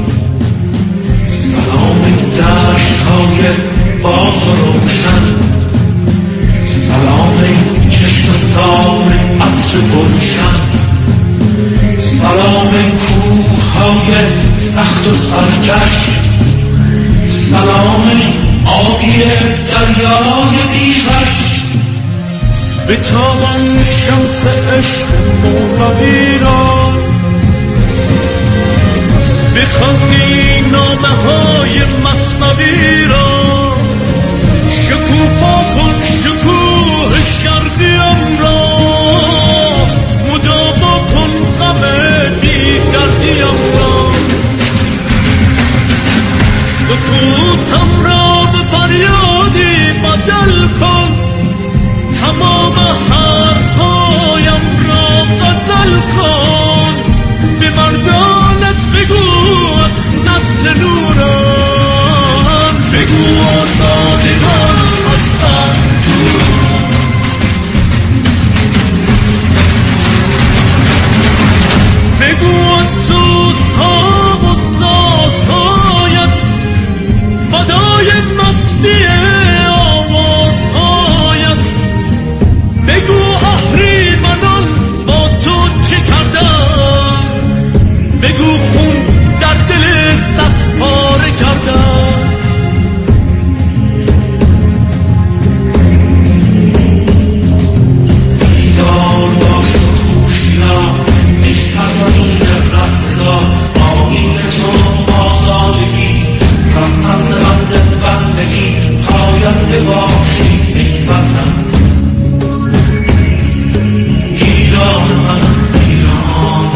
سلام دشت های باز و روشن، سلام چشم سار عطر گلشن، سلام کوه های سخت و سرکش، سلام آبی دریای بیغش، به تابان شمس عشق مولوی را، بخوانی نامه های مثنوی را، شکوفا کن شکوه شرقیم را، مداوا کن غم بی‌دردیم را، سکوتم را به فریادی بدل کن، تمام حرفهای پاینده باشی ای وطن ایران من ایران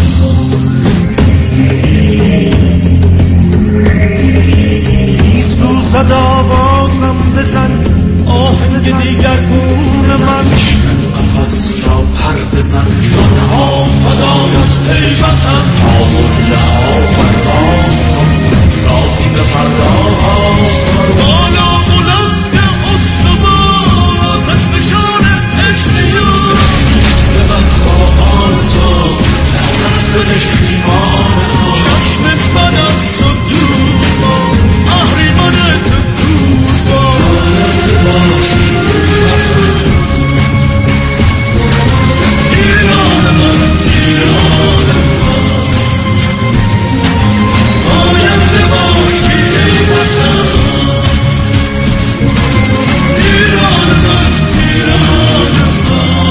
میسوزد آوازم بزن آهنگ دیگرگون من نفس را پر بزن جانها فدایت ای وطن آورده ها پرواز کن راهی به پرواز کن بالا بلند استوار آتش نشان عشقیان ببند خواهان تو لعنت به نشیمان تو چشم من از تو دور با اهریمن تو دور با پاینده باشی ایران من ایران من پاینده باشی ای وطن ایران من ایران من.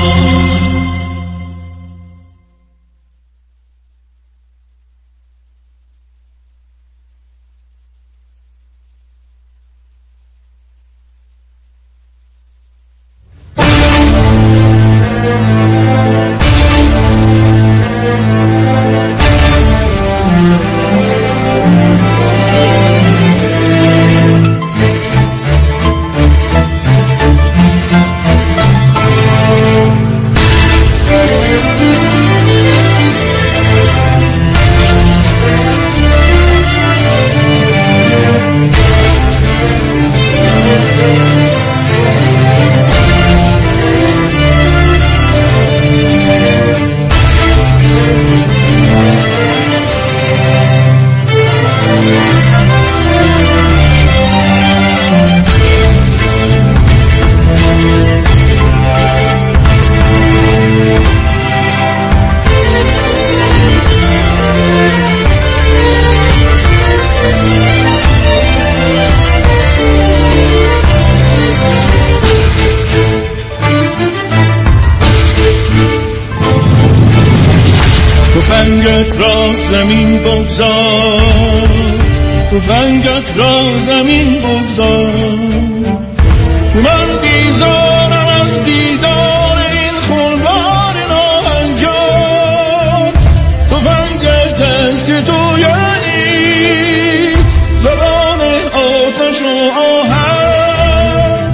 تفنگت را زمین بگذار تفنگت را زمین بگذار که من بیزارم از دیدار این خونبار ناهنجار تفنگ دست تو یعنی زبان آتش و آهن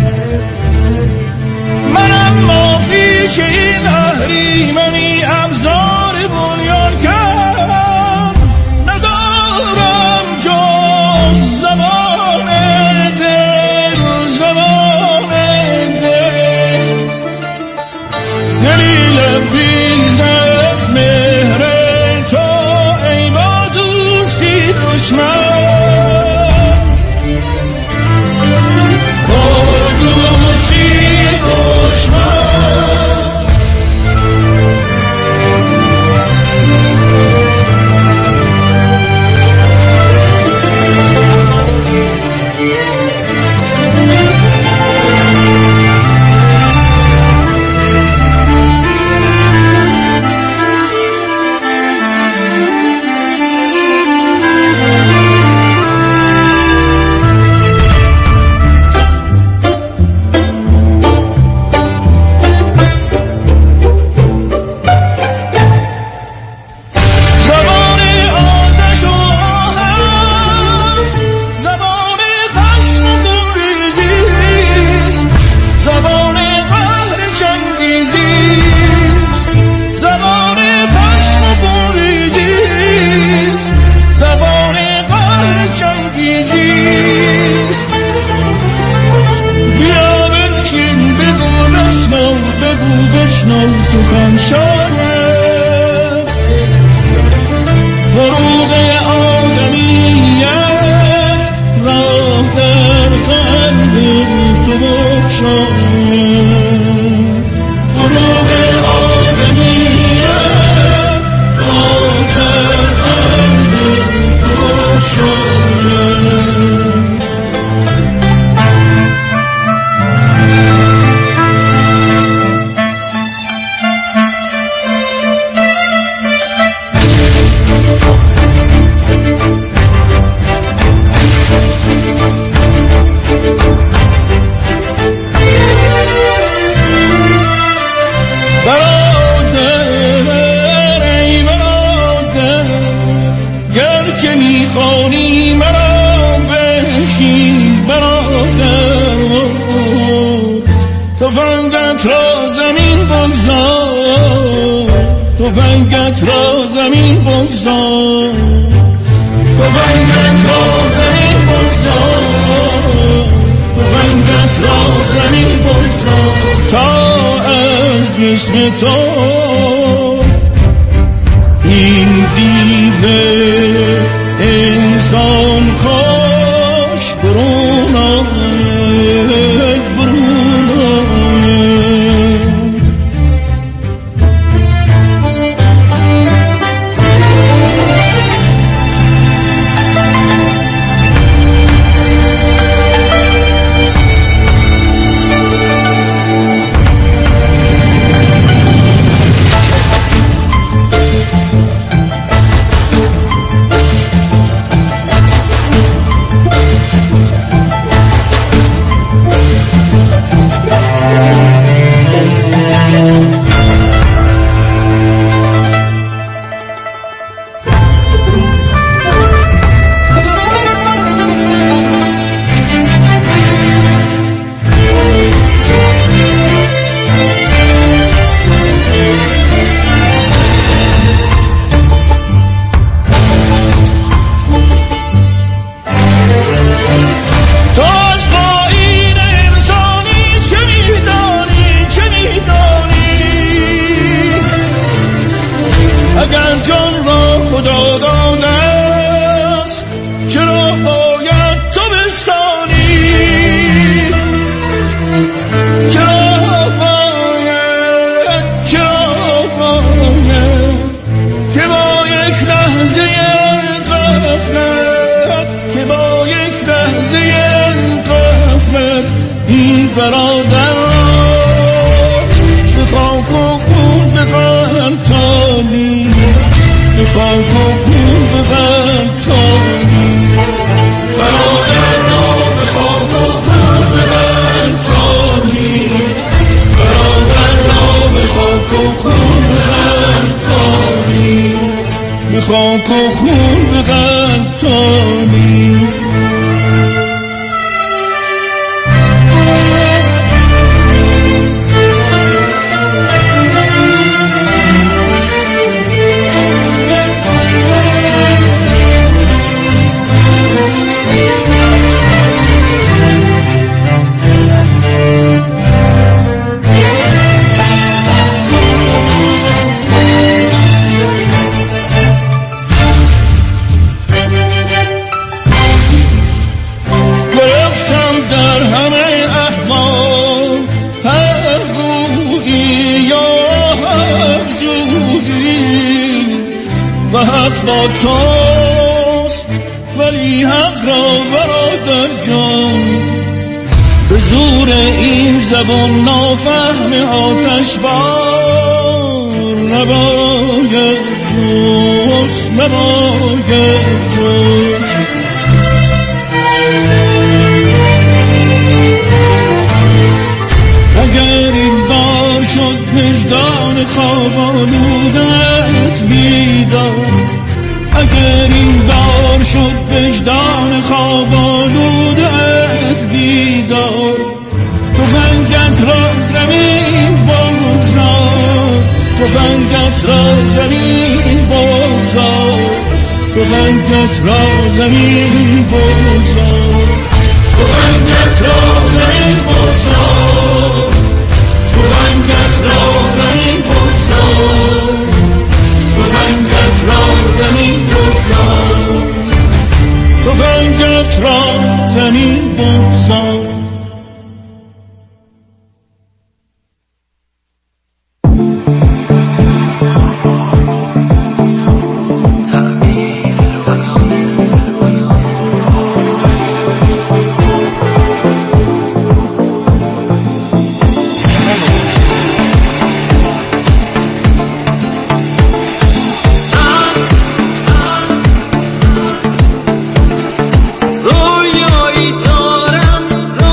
من اما پیش این اهریمنی ابزار بنیان کرد ندارم جز زبان دل زبان دل نخوانی مرا بنشین برادر، تفنگت را زمین بگذار، تفنگت را زمین بگذار، تفنگت را زمین بگذار، تفنگت را زمین بگذار، تا از جسم تو این دیو انسان کاش برون آید، برون آید. خاک و خون به قطانی. حق با توست ولی حق را برادر جان به زور این زبان نافهم آتش بار نباید جست، نباید جست. اگر این بار شد وجدان خواب آلودت بیدار، اگر این بار شد وجدان خواب آلودت بیدار، تفنگت را زمین بگذار، تفنگت را زمین بگذار، تفنگت را زمین بگذار، تفنگت را زمین بگذار، تفنگت را زمین بگذار، تفنگت را زمین بگذار، تفنگت را زمین بگذار. رویایی دارم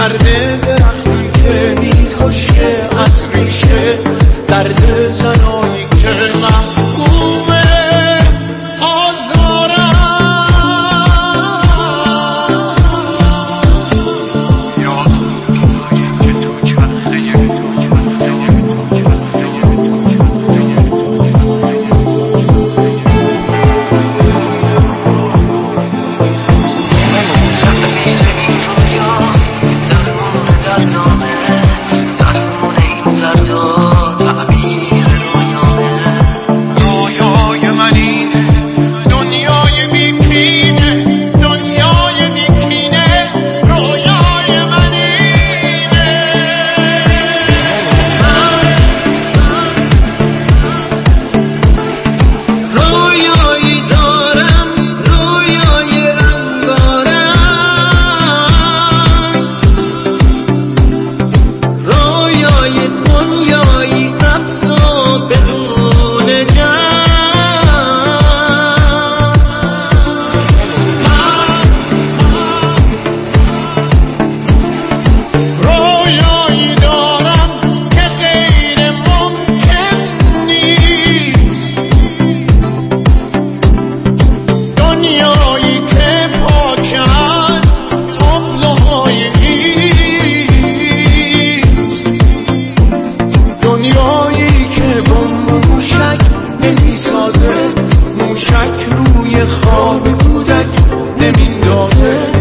درد درختی که میکشه از ریشه، درد زنایی که محکومه آزارم. دنیایی که بمب موشک نمیسازه، موشک روی خواب کودک نمیندازه.